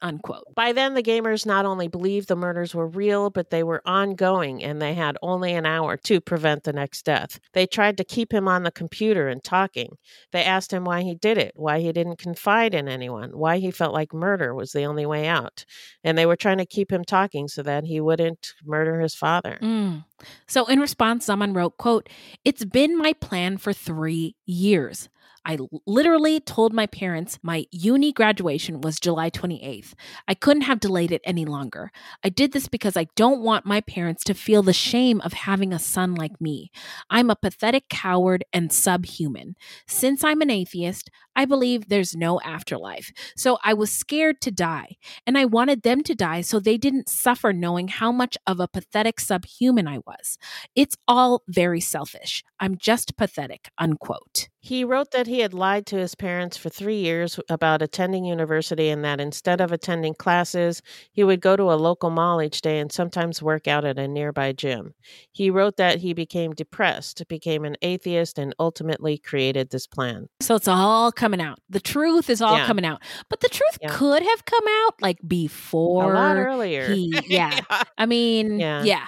unquote. By then, the gamers not only believed the murders were real, but they were ongoing, and they had only an hour to prevent the next death. They tried to keep him on the computer and talking. They asked him why he did it, why he didn't confide in anyone, why he felt like murder was the only way out. And they were trying to keep him talking so that he wouldn't murder his father. Mm. So in response, Zaman wrote, quote, "It's been my plan for three years. I literally told my parents my uni graduation was July twenty-eighth. I couldn't have delayed it any longer. I did this because I don't want my parents to feel the shame of having a son like me. I'm a pathetic coward and subhuman. Since I'm an atheist, I believe there's no afterlife. So I was scared to die, and I wanted them to die so they didn't suffer knowing how much of a pathetic subhuman I was. It's all very selfish. I'm just pathetic," unquote. He wrote that he had lied to his parents for three years about attending university and that instead of attending classes, he would go to a local mall each day and sometimes work out at a nearby gym. He wrote that he became depressed, became an atheist, and ultimately created this plan. So it's all coming out. The truth is all Yeah. coming out. But the truth Yeah. could have come out like before. A lot earlier. He, yeah. Yeah. I mean, Yeah. yeah.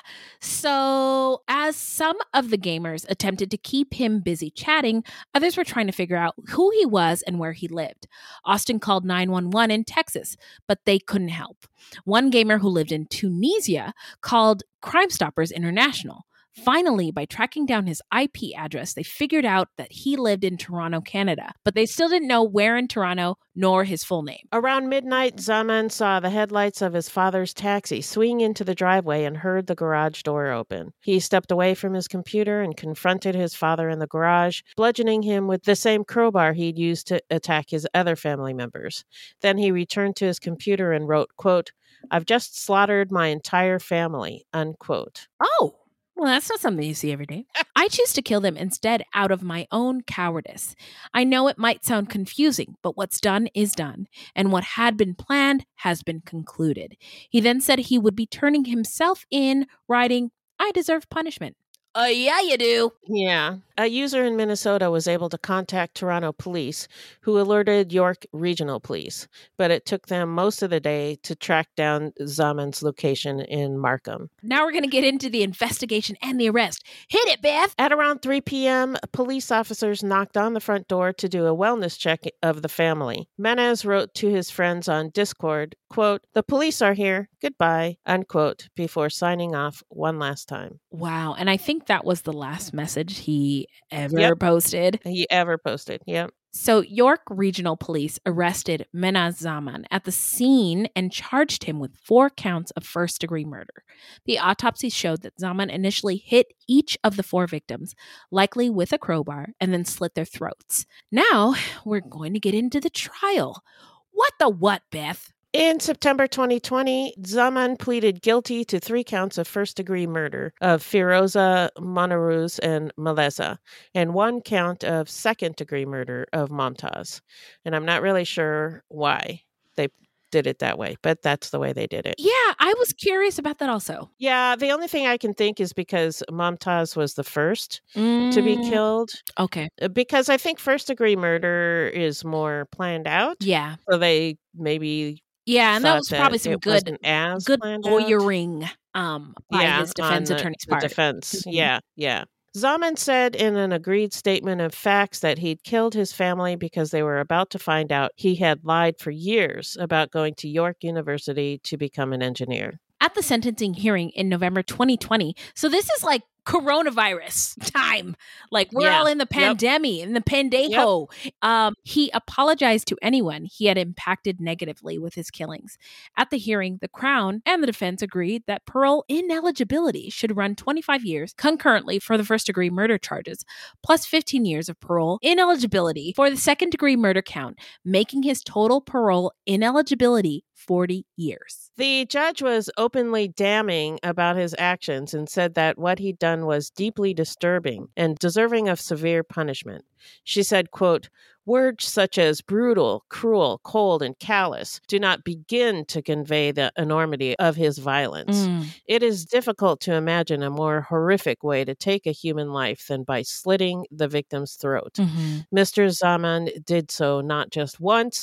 So as some of the gamers attempted to keep him busy chatting, others were trying to figure out who he was and where he lived. Austin called nine one one in Texas, but they couldn't help. One gamer who lived in Tunisia called Crime Stoppers International. Finally, by tracking down his I P address, they figured out that he lived in Toronto, Canada, but they still didn't know where in Toronto nor his full name. Around midnight, Zaman saw the headlights of his father's taxi swing into the driveway and heard the garage door open. He stepped away from his computer and confronted his father in the garage, bludgeoning him with the same crowbar he'd used to attack his other family members. Then he returned to his computer and wrote, quote, "I've just slaughtered my entire family," unquote. Oh! Well, that's not something you see every day. I choose to kill them instead out of my own cowardice. I know it might sound confusing, but what's done is done, and what had been planned has been concluded. He then said he would be turning himself in, writing, "I deserve punishment." Uh, yeah, you do. Yeah. A user in Minnesota was able to contact Toronto police, who alerted York Regional Police, but it took them most of the day to track down Zaman's location in Markham. Now we're going to get into the investigation and the arrest. Hit it, Beth! At around three p.m., police officers knocked on the front door to do a wellness check of the family. Menez wrote to his friends on Discord, quote, "The police are here. Goodbye," unquote, before signing off one last time. Wow. And I think that was the last message he ever Yep. posted. He ever posted, yep. So York Regional Police arrested Menaz Zaman at the scene and charged him with four counts of first-degree murder. The autopsy showed that Zaman initially hit each of the four victims, likely with a crowbar, and then slit their throats. Now we're going to get into the trial. What the what, Beth? In September twenty twenty, Zaman pleaded guilty to three counts of first-degree murder of Firoza Monaruz and Maleza, and one count of second-degree murder of Momtaz. And I'm not really sure why they did it that way, but that's the way they did it. Yeah, I was curious about that also. Yeah, the only thing I can think is because Momtaz was the first mm. to be killed. Okay. Because I think first-degree murder is more planned out. Yeah. So they maybe... Yeah, and that was probably some good, good lawyering um, by yeah, his defense the, attorney's the part. Defense, mm-hmm. yeah, yeah. Zaman said in an agreed statement of facts that he'd killed his family because they were about to find out he had lied for years about going to York University to become an engineer. At the sentencing hearing in November twenty twenty, so this is like coronavirus time. Like we're yeah. all in the pandemic, yep. in the pandejo. Yep. Um, he apologized to anyone he had impacted negatively with his killings. At the hearing, the Crown and the defense agreed that parole ineligibility should run twenty-five years concurrently for the first-degree murder charges, plus fifteen years of parole ineligibility for the second-degree murder count, making his total parole ineligibility forty years. The judge was openly damning about his actions and said that what he'd done was deeply disturbing and deserving of severe punishment. She said, quote, "Words such as brutal, cruel, cold, and callous do not begin to convey the enormity of his violence. Mm. It is difficult to imagine a more horrific way to take a human life than by slitting the victim's throat. Mm-hmm. Mister Zaman did so not just once,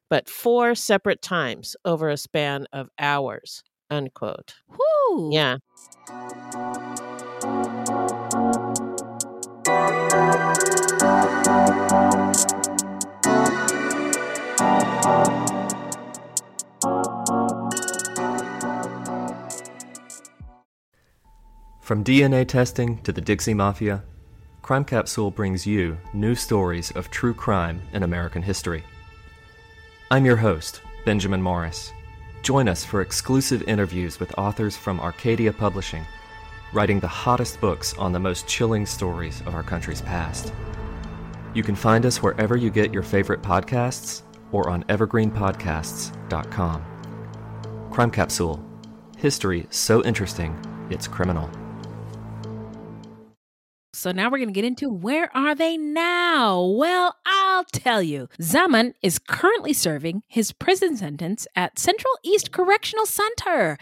but four separate times over a span of hours, unquote. Whoo! Yeah. From D N A testing to the Dixie Mafia, Crime Capsule brings you new stories of true crime in American history. I'm your host, Benjamin Morris. Join us for exclusive interviews with authors from Arcadia Publishing, writing the hottest books on the most chilling stories of our country's past. You can find us wherever you get your favorite podcasts or on evergreen podcasts dot com. Crime Capsule. History so interesting, it's criminal. So now we're going to get into where are they now? Well, I'll tell you. Zaman is currently serving his prison sentence at Central East Correctional Center,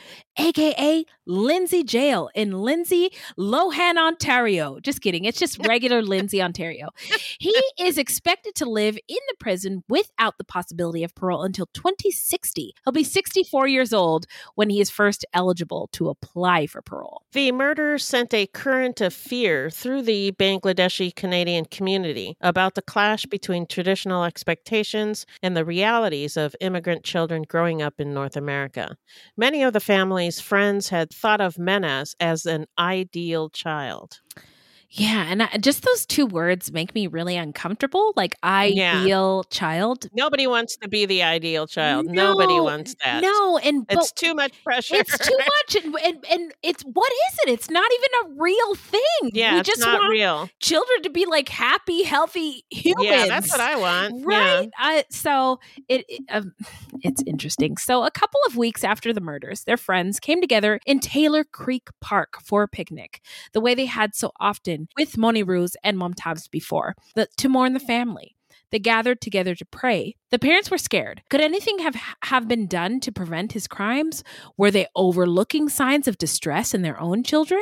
aka Lindsay Jail in Lindsay, Lohan, Ontario. Just kidding. It's just regular Lindsay, Ontario. He is expected to live in the prison without the possibility of parole until twenty sixty. He'll be sixty-four years old when he is first eligible to apply for parole. The murder sent a current of fear through the Bangladeshi Canadian community about the clash between traditional expectations and the realities of immigrant children growing up in North America. Many of the family's friends had thought of Menas as an ideal child. Yeah, and I, just those two words make me really uncomfortable. Like, ideal yeah. child. Nobody wants to be the ideal child. No, Nobody wants that. No, and it's too much pressure. It's too much, and, and and it's what is it? It's not even a real thing. Yeah, we it's just not want real. Children to be like happy, healthy humans. Yeah, that's what I want. Right. Yeah. I, so it, it um, it's interesting. So a couple of weeks after the murders, their friends came together in Taylor Creek Park for a picnic, the way they had so often with Moni Ruse and Momtabs before, the, to mourn the family. They gathered together to pray. The parents were scared. Could anything have, have been done to prevent his crimes? Were they overlooking signs of distress in their own children?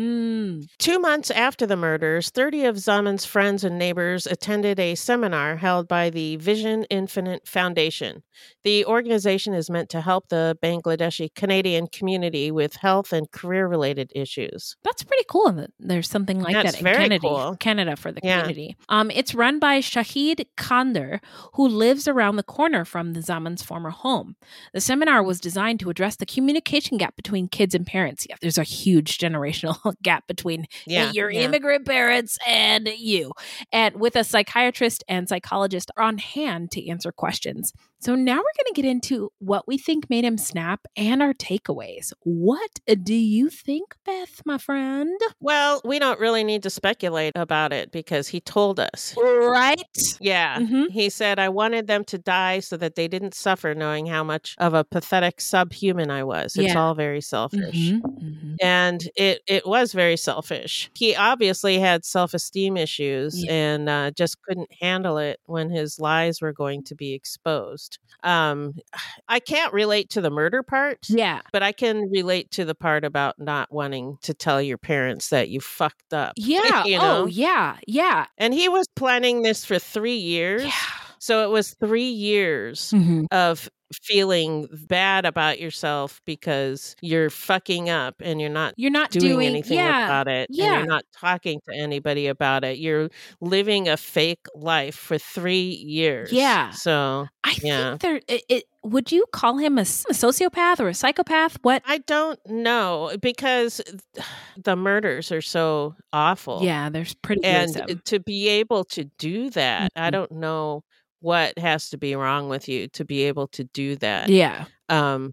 Mm. Two months after the murders, thirty of Zaman's friends and neighbors attended a seminar held by the Vision Infinite Foundation. The organization is meant to help the Bangladeshi Canadian community with health and career-related issues. That's pretty cool that there's something like That's that in very Canada, cool. Canada for the Yeah. community. Um, it's run by Shahid Khander, who lives around the corner from the Zaman's former home. The seminar was designed to address the communication gap between kids and parents. Yeah, there's a huge generational gap between Yeah, your yeah. immigrant parents and you, and with a psychiatrist and psychologist on hand to answer questions. So now we're going to get into what we think made him snap and our takeaways. What do you think, Beth, my friend? Well, we don't really need to speculate about it because he told us. Right? Yeah. Mhm. He said, I wanted them to die so that they didn't suffer knowing how much of a pathetic subhuman I was. It's Yeah. all very selfish. Mhm, mhm. And it, it was very selfish. He obviously had self-esteem issues Yeah. and uh, just couldn't handle it when his lies were going to be exposed. Um, I can't relate to the murder part. Yeah. But I can relate to the part about not wanting to tell your parents that you fucked up. Yeah. you know? Oh, yeah. Yeah. And he was planning this for three years. Yeah. So it was three years Mhm. of feeling bad about yourself because you're fucking up and you're not You're not doing, doing anything yeah. about it. And Yeah. you're not talking to anybody about it. You're living a fake life for three years. Yeah. So I yeah. think there, it, it, would you call him a, s- a sociopath or a psychopath? What? I don't know because the murders are so awful. Yeah, there's pretty And gruesome. to be able to do that, I Mhm. don't know what has to be wrong with you to be able to do that. Yeah. Um,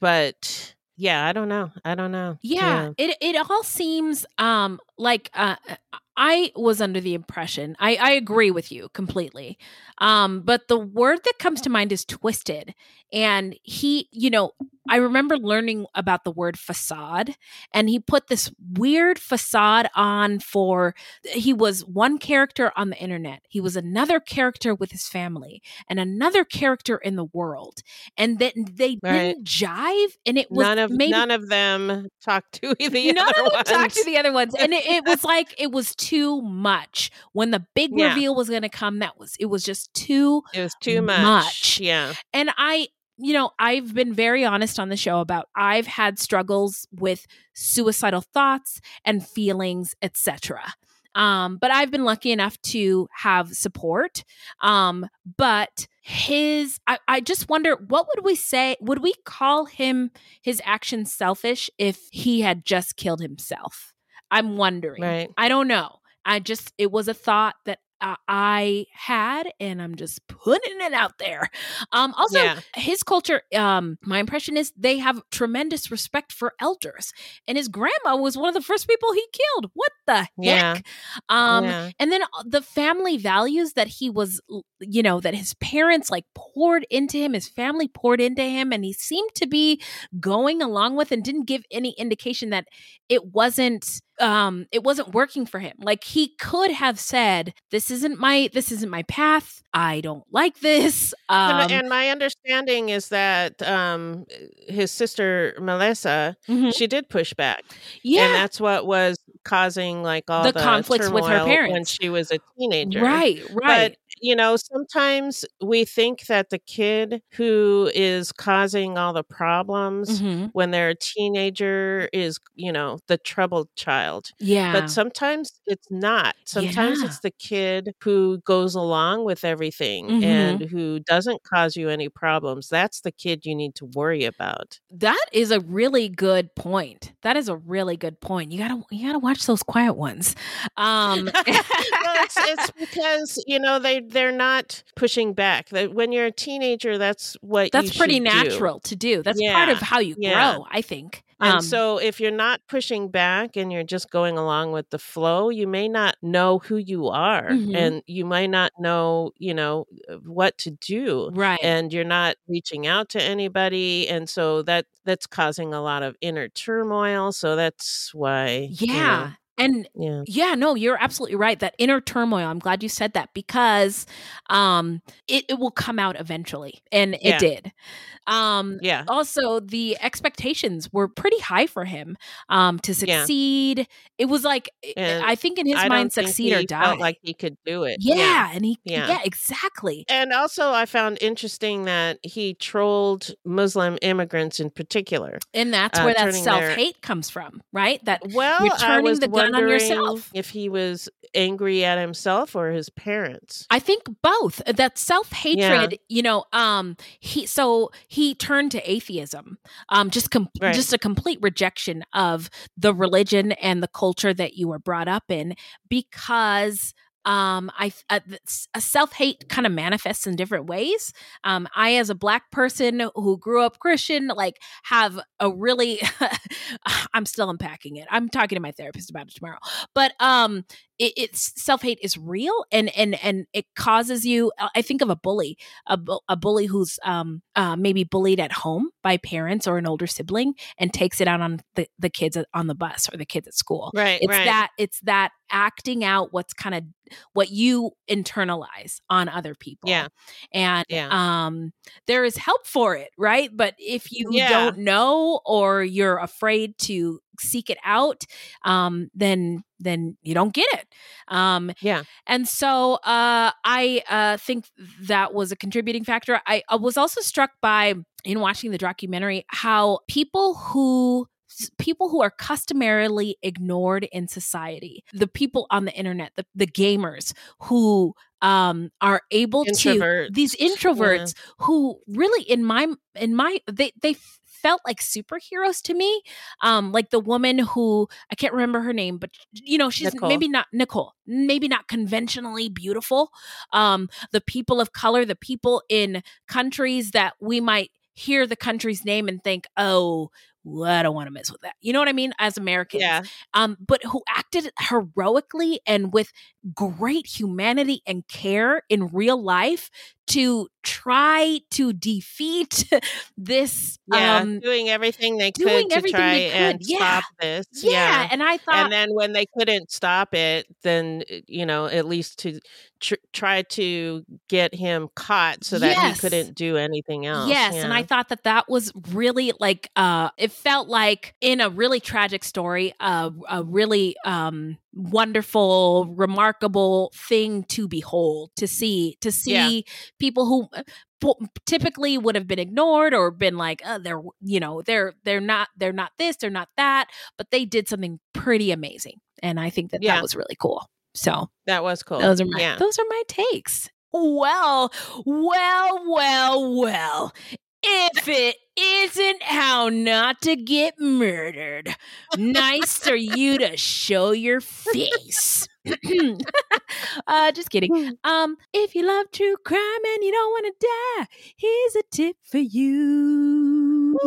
but yeah, I don't know. I don't know. Yeah, it it all seems um like uh I was under the impression I I agree with you completely. Um but the word that comes to mind is twisted. And he, you know, I remember learning about the word facade, and he put this weird facade on for, he was one character on the internet. He was another character with his family and another character in the world. And then they Right. didn't jive. And it was None of maybe none of them talked to the none other of them ones. talked to the other ones. And it, it was like, it was too much. When the big Yeah. reveal was going to come, that was, it was just too It was too much. much. Yeah. And I, you know, I've been very honest on the show about I've had struggles with suicidal thoughts and feelings, et cetera. Um, but I've been lucky enough to have support. Um, but his, I, I just wonder, what would we say? Would we call him his actions selfish if he had just killed himself? I'm wondering. Right. I don't know. I just, it was a thought that uh, I had, and I'm just putting it out there. Um, also, Yeah. his culture, um, my impression is they have tremendous respect for elders, and his grandma was one of the first people he killed. What the heck? Yeah. Um, Yeah. and then the family values that he was, you know, that his parents like poured into him, his family poured into him, and he seemed to be going along with and didn't give any indication that it wasn't um it wasn't working for him. Like he could have said, this isn't my this isn't my path. I don't like this. Um and, and my understanding is that um, his sister Melissa, Mhm. she did push back. Yeah. And that's what was causing like all The the, conflicts with her turmoil when parents. she was a teenager. Right, right. But, you know, sometimes we think that the kid who is causing all the problems Mhm. when they're a teenager is, you know, the troubled child. Yeah. But sometimes it's not. Sometimes Yeah. it's the kid who goes along with everything Mhm. and who doesn't cause you any problems. That's the kid you need to worry about. That is a really good point. That is a really good point. You gotta you gotta watch those quiet ones. Um Well, it's, it's because, you know, they, they're not pushing back. That when you're a teenager, that's what that's you pretty should do. natural to do. That's part of Yeah, how you yeah. grow, I think. And Um, so if you're not pushing back and you're just going along with the flow, you may not know who you are Mhm. and you might not know, you know, what to do. Right. And you're not reaching out to anybody. And so that that's causing a lot of inner turmoil. So that's why. you Yeah. know, And yeah. yeah, no, you're absolutely right. That inner turmoil. I'm glad you said that because um it, it will come out eventually. And it Yeah. did. Um Yeah. also the expectations were pretty high for him um to Yeah. succeed. It was like And I think in his I mind don't think succeed or he die. felt like he could do it. yeah, and he Yeah. yeah, exactly. And also, I found interesting that he trolled Muslim immigrants in particular. And that's uh, where that turning their- self-hate comes from, right? That Well, you're I turning was the gun on wondering yourself. if he was angry at himself or his parents. I think both. That self-hatred, you know, um he so he turned to atheism. Um just com- Right. just a complete rejection of the religion and the culture that you were brought up in because um I uh, a self-hate kind of manifests in different ways. Um I as a Black person who grew up Christian like have a really I'm still unpacking it. I'm talking to my therapist about it tomorrow. But um it, it's self-hate is real and and and it causes you I think of a bully a, bu- a bully who's um uh, maybe bullied at home by parents or an older sibling and takes it out on the, the kids on the bus or the kids at school. Right, It's right. that it's that acting out what's kind of what you internalize on other people. Yeah. And Yeah. um there is help for it, right? But if you Yeah. don't know or you're afraid to seek it out, um, then then you don't get it. Um, Yeah. and so uh, I uh, think that was a contributing factor. I, I was also struck by in watching the documentary how people who people who are customarily ignored in society, the people on the internet, the, the gamers who um are able to Introverts. these introverts who really in my in my they they felt like superheroes to me. Um, like the woman who I can't remember her name, but you know, she's Nicole. maybe not Nicole, maybe not conventionally beautiful. Um, the people of color, the people in countries that we might hear the country's name and think, oh, well, I don't want to mess with that. You know what I mean? As Americans. Yeah. Um, but who acted heroically and with great humanity and care in real life to try to defeat this. Yeah, um, doing everything they doing could to everything try they could. and Yeah. stop this. Yeah, Yeah. and I thought, And then when they couldn't stop it, then, you know, at least to tr- try to get him caught so that Yes. he couldn't do anything else. yes, and Yeah. I thought that that was really like, uh, it felt like in a really tragic story, uh, a really um, wonderful, remarkable thing to behold, to see, to see Yeah. people who uh, po- typically would have been ignored or been like, oh, they're, you know, they're they're not they're not this, they're not that, but they did something pretty amazing, and I think that Yeah. that was really cool. So That was cool. those are my Yeah. those are my takes. Well, well, well, well. If it isn't How Not to Get Murdered, nice for you to show your face. uh, just kidding. Um, if you love true crime and you don't want to die, here's a tip for you.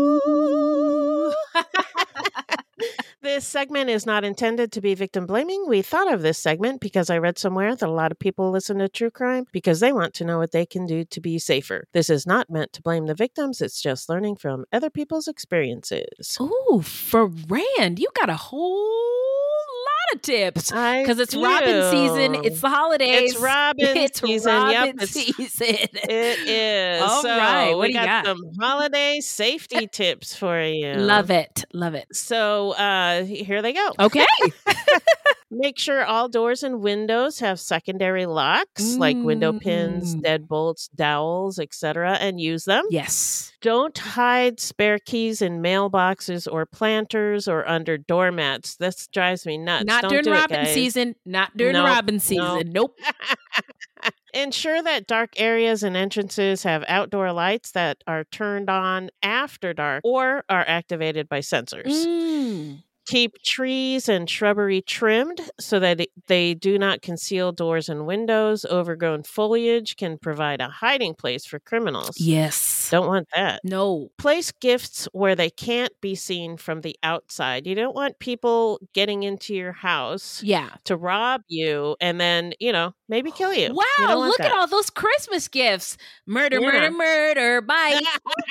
This segment is not intended to be victim blaming. We thought of this segment because I read somewhere that a lot of people listen to true crime because they want to know what they can do to be safer. This is not meant to blame the victims. It's just learning from other people's experiences. Ooh, Ferrand, you got a whole lot of tips I because it's Robin season. do. It's the holidays. It's Robin It's season. Robin Yep, it's- season. It is. All so right, what we do you got, got? some holiday safety tips for you. Love it. Love it. So uh, here they go. Okay. Make sure all doors and windows have secondary locks like window pins, Mm. deadbolts, dowels, et cetera, and use them. Yes. Don't hide spare keys in mailboxes or planters or under doormats. This drives me nuts. Not Don't during do it, Robin guys. season. Not during Nope, Robin nope. season. Nope. Ensure that dark areas and entrances have outdoor lights that are turned on after dark or are activated by sensors. Mm. Keep trees and shrubbery trimmed so that it- they do not conceal doors and windows. Overgrown foliage can provide a hiding place for criminals. Yes. Don't want that. No. Place gifts where they can't be seen from the outside. You don't want people getting into your house Yeah. to rob you and then, you know, maybe kill you. You Wow, don't want look at that. all those Christmas gifts. Murder, Yeah. murder, murder. Bye.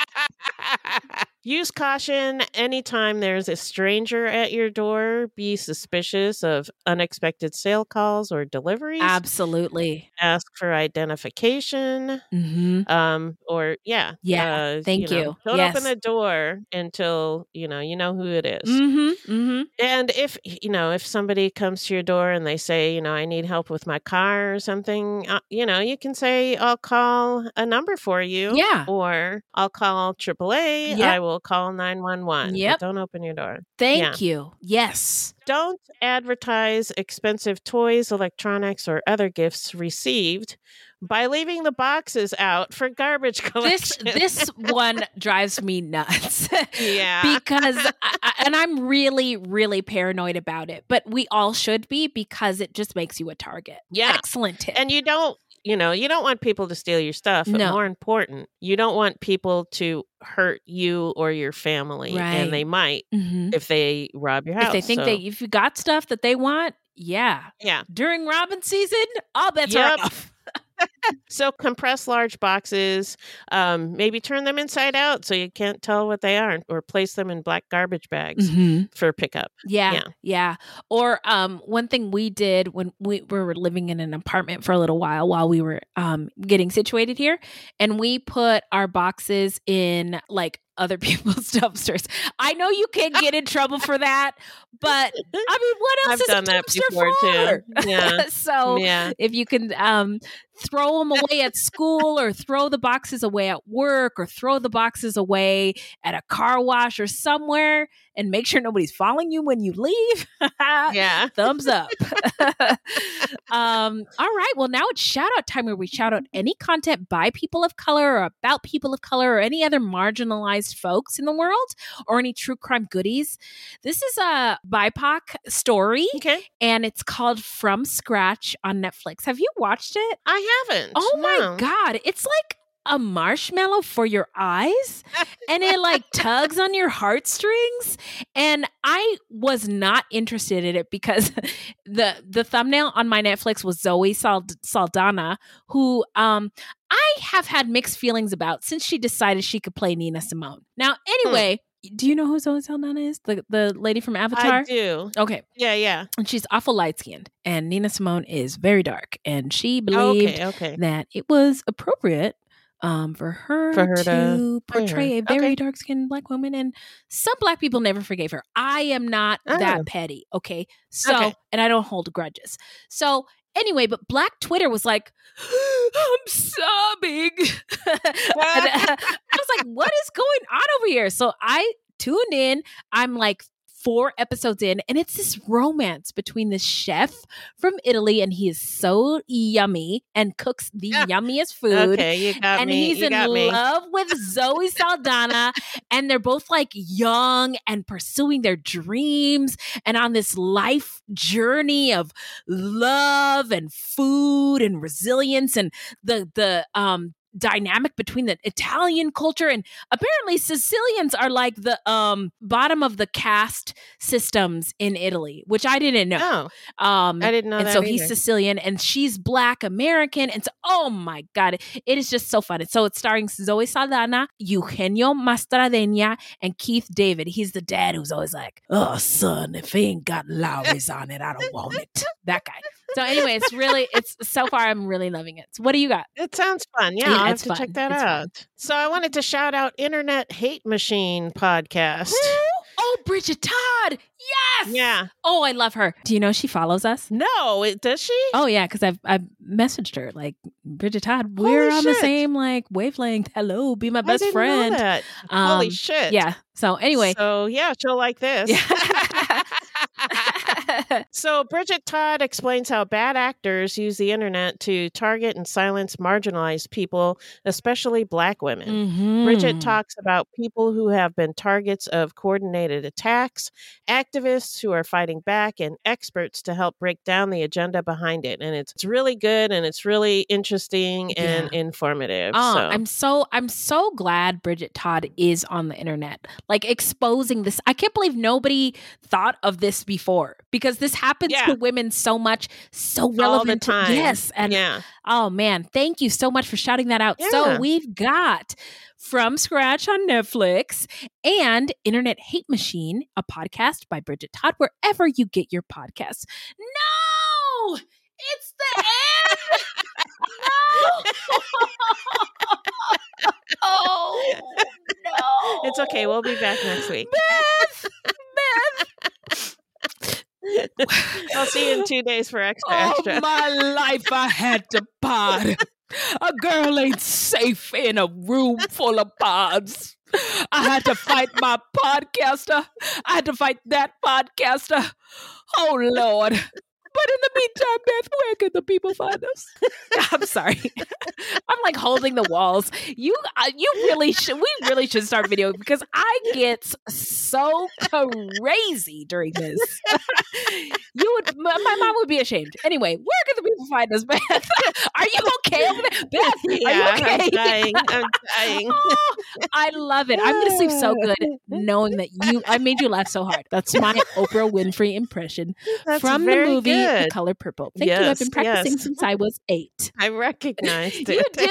Use caution anytime there's a stranger at your door. Be suspicious of unexpected sale calls or deliveries. Absolutely. Ask for identification. Mm-hmm. Um, or yeah, Yeah, uh, thank know, you. Don't Yes. open the door until you know you know who it is. Mm-hmm. Mm-hmm. And if you know if somebody comes to your door and they say, you know, I need help with my car or something, uh, you know, you can say, I'll call a number for you. Yeah. Or I'll call triple A. Yep. I will call nine one one. Yep. Don't open your door. Thank you. Yes. Don't advertise expensive toys, electronics, or other gifts received by leaving the boxes out for garbage This collection. this one drives me nuts. Yeah. because I, I- and I'm really really paranoid about it, but we all should be because it just makes you a target. Yeah. Excellent tip. And you don't, you know, you don't want people to steal your stuff. But No. more important, you don't want people to hurt you or your family. Right. And they might Mhm. if they rob your house. If they think So, they if you got stuff that they want, yeah. yeah. During Robin season, all bets Yep. are off. So compress large boxes, um, maybe turn them inside out so you can't tell what they are, or place them in black garbage bags Mhm. for pickup. Yeah, Yeah. yeah. Or um, one thing we did when we, we were living in an apartment for a little while while we were um, getting situated here, and we put our boxes in like other people's dumpsters. I know you can get in trouble for that, but I mean, what else I've is done a that dumpster before, too. for? Yeah. So Yeah. if you can um, throw them away at school or throw the boxes away at work or throw the boxes away at a car wash or somewhere and make sure nobody's following you when you leave. Yeah. Thumbs up. um, all right. Well, now it's shout out time where we shout out any content by people of color or about people of color or any other marginalized folks in the world or any true crime goodies. This is a B I P O C story. Okay. And it's called From Scratch on Netflix. Have you watched it? I haven't. Oh my no. God. It's like a marshmallow for your eyes and it like tugs on your heartstrings. And I was not interested in it because the the thumbnail on my Netflix was Zoe Sald- Saldana, who um I have had mixed feelings about since she decided she could play Nina Simone. Now, anyway, hmm. do you know who Zoe Saldana is? The the lady from Avatar? I do. Okay. Yeah, yeah. And she's awful light-skinned. And Nina Simone is very dark. And she believed okay, okay. that it was appropriate um, for her, for her to, to portray her. a very okay. dark-skinned black woman. And some black people never forgave her. I am not oh. that petty, okay? So, okay. and I don't hold grudges. So, anyway, but Black Twitter was like, I'm sobbing. and, uh, I was like, what is going on over here? So I tuned in. I'm like four episodes in, and it's this romance between this chef from Italy, and he is so yummy and cooks the yeah. yummiest food. Okay, you got and me. he's you in got me. love with Zoe Saldana, and they're both like young and pursuing their dreams and on this life journey of love and food and resilience and the the um dynamic between the Italian culture, and apparently Sicilians are like the um bottom of the caste systems in Italy, which I didn't know. Oh, um I didn't know and that so either. he's Sicilian and she's Black American, and so oh my god, it is just so fun. And so it's starring Zoe Saldana, Eugenio Mastradena, and Keith David. He's the dad who's always like, oh son, if he ain't got Lowry's on it, I don't want it. That guy. So anyway, it's really, it's so far, I'm really loving it. So what do you got? It sounds fun. Yeah, Yeah, I'll have it's to fun. check that It's out. fun. So I wanted to shout out Internet Hate Machine podcast. Oh, Bridget Todd. Yes. Yeah. Oh, I love her. Do you know she follows us? No, it, does she? Oh yeah, because I've I've messaged her like, Bridget Todd, we're Holy on shit. the same like wavelength. Hello, be my I best didn't friend. know that. Um, Holy shit. Yeah. So anyway. So yeah, she'll like this. Yeah. So Bridget Todd explains how bad actors use the internet to target and silence marginalized people, especially Black women. Mhm. Bridget talks about people who have been targets of coordinated attacks, activists who are fighting back, and experts to help break down the agenda behind it. And it's, it's really good and it's really interesting and Yeah. informative. Oh, so. I'm so I'm so glad Bridget Todd is on the internet, like exposing this. I can't believe nobody thought of this before, because this happens Yeah. to women so much, so all the relevant. to- time. yes, and yeah. oh man, thank you so much for shouting that out. So Yeah. we've got From Scratch on Netflix and Internet Hate Machine, a podcast by Bridget Todd, wherever you get your podcasts. No, it's the end. No. Oh no! It's okay. We'll be back next week. Beth, Beth. I'll see you in two days for extra Oh extra. my life, I had to pod. A girl ain't safe in a room full of pods. I had to fight my podcaster. I had to fight that podcaster. Oh Lord. But in the meantime, Beth, where can the people find us? I'm sorry. I'm like holding the walls. You, uh, you really should. We really should start video because I get so crazy during this. You would, my, my mom would be ashamed. Anyway, where can the people find us, Beth? Are you okay over there, Beth? Yeah, are you okay? I'm dying. I'm dying. Oh, I love it. I'm going to sleep so good knowing that you. I made you laugh so hard. That's my Oprah Winfrey impression That's from the very movie good. The Color Purple. Thank Yes, you. I've been practicing yes. since I was eight. I recognized it. You did?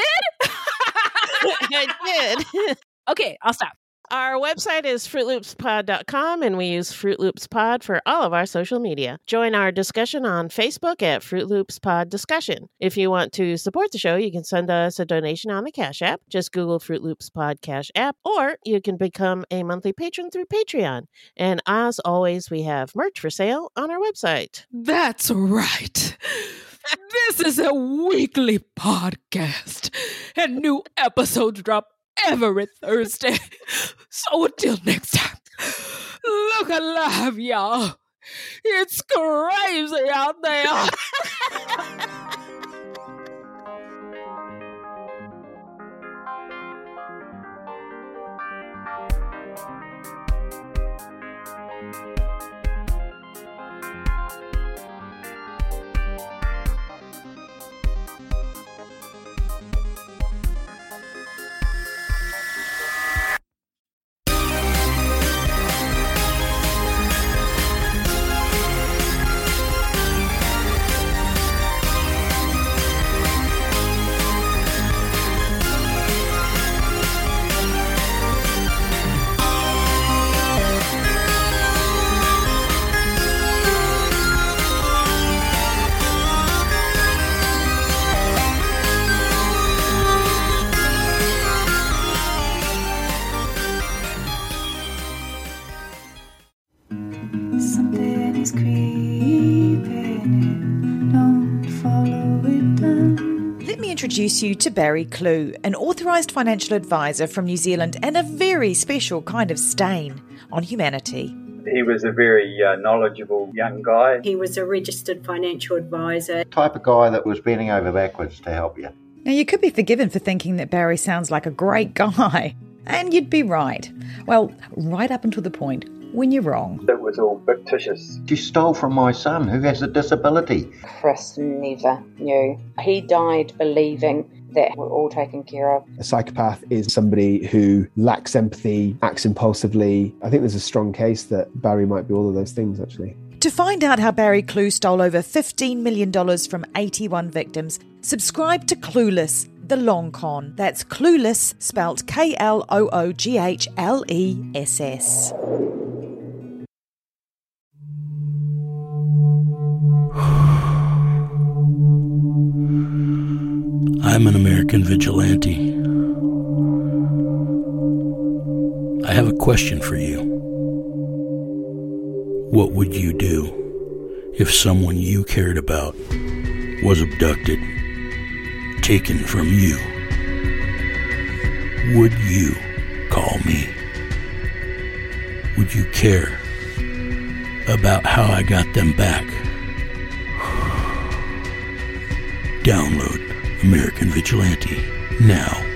I did. Okay, I'll stop. Our website is fruit loops pod dot com, and we use Fruit Loops Pod for all of our social media. Join our discussion on Facebook at Fruit Loops Pod Discussion. If you want to support the show, you can send us a donation on the Cash App. Just Google Fruit Loops Pod Cash App, or you can become a monthly patron through Patreon. And as always, we have merch for sale on our website. That's right. This is a weekly podcast, and new episodes drop every Thursday. So until next time, look alive, y'all. It's crazy out there. introduce you to Barry Clew, an authorised financial advisor from New Zealand and a very special kind of stain on humanity. He was a very uh, knowledgeable young guy. He was a registered financial advisor. Type of guy that was bending over backwards to help you. Now, you could be forgiven for thinking that Barry sounds like a great guy, and you'd be right. Well, right up until the point when you're wrong. It was all fictitious. You stole from my son who has a disability. Chris never knew. He died believing that we're all taken care of. A psychopath is somebody who lacks empathy, acts impulsively. I think there's a strong case that Barry might be all of those things, actually. To find out how Barry Clew stole over fifteen million dollars from eighty-one victims, subscribe to Clueless, the long con. That's Clueless, spelt K L O O G H L E S S. I'm an American vigilante. I have a question for you. What would you do if someone you cared about was abducted, taken from you? Would you call me? Would you care about how I got them back? Download American Vigilante now.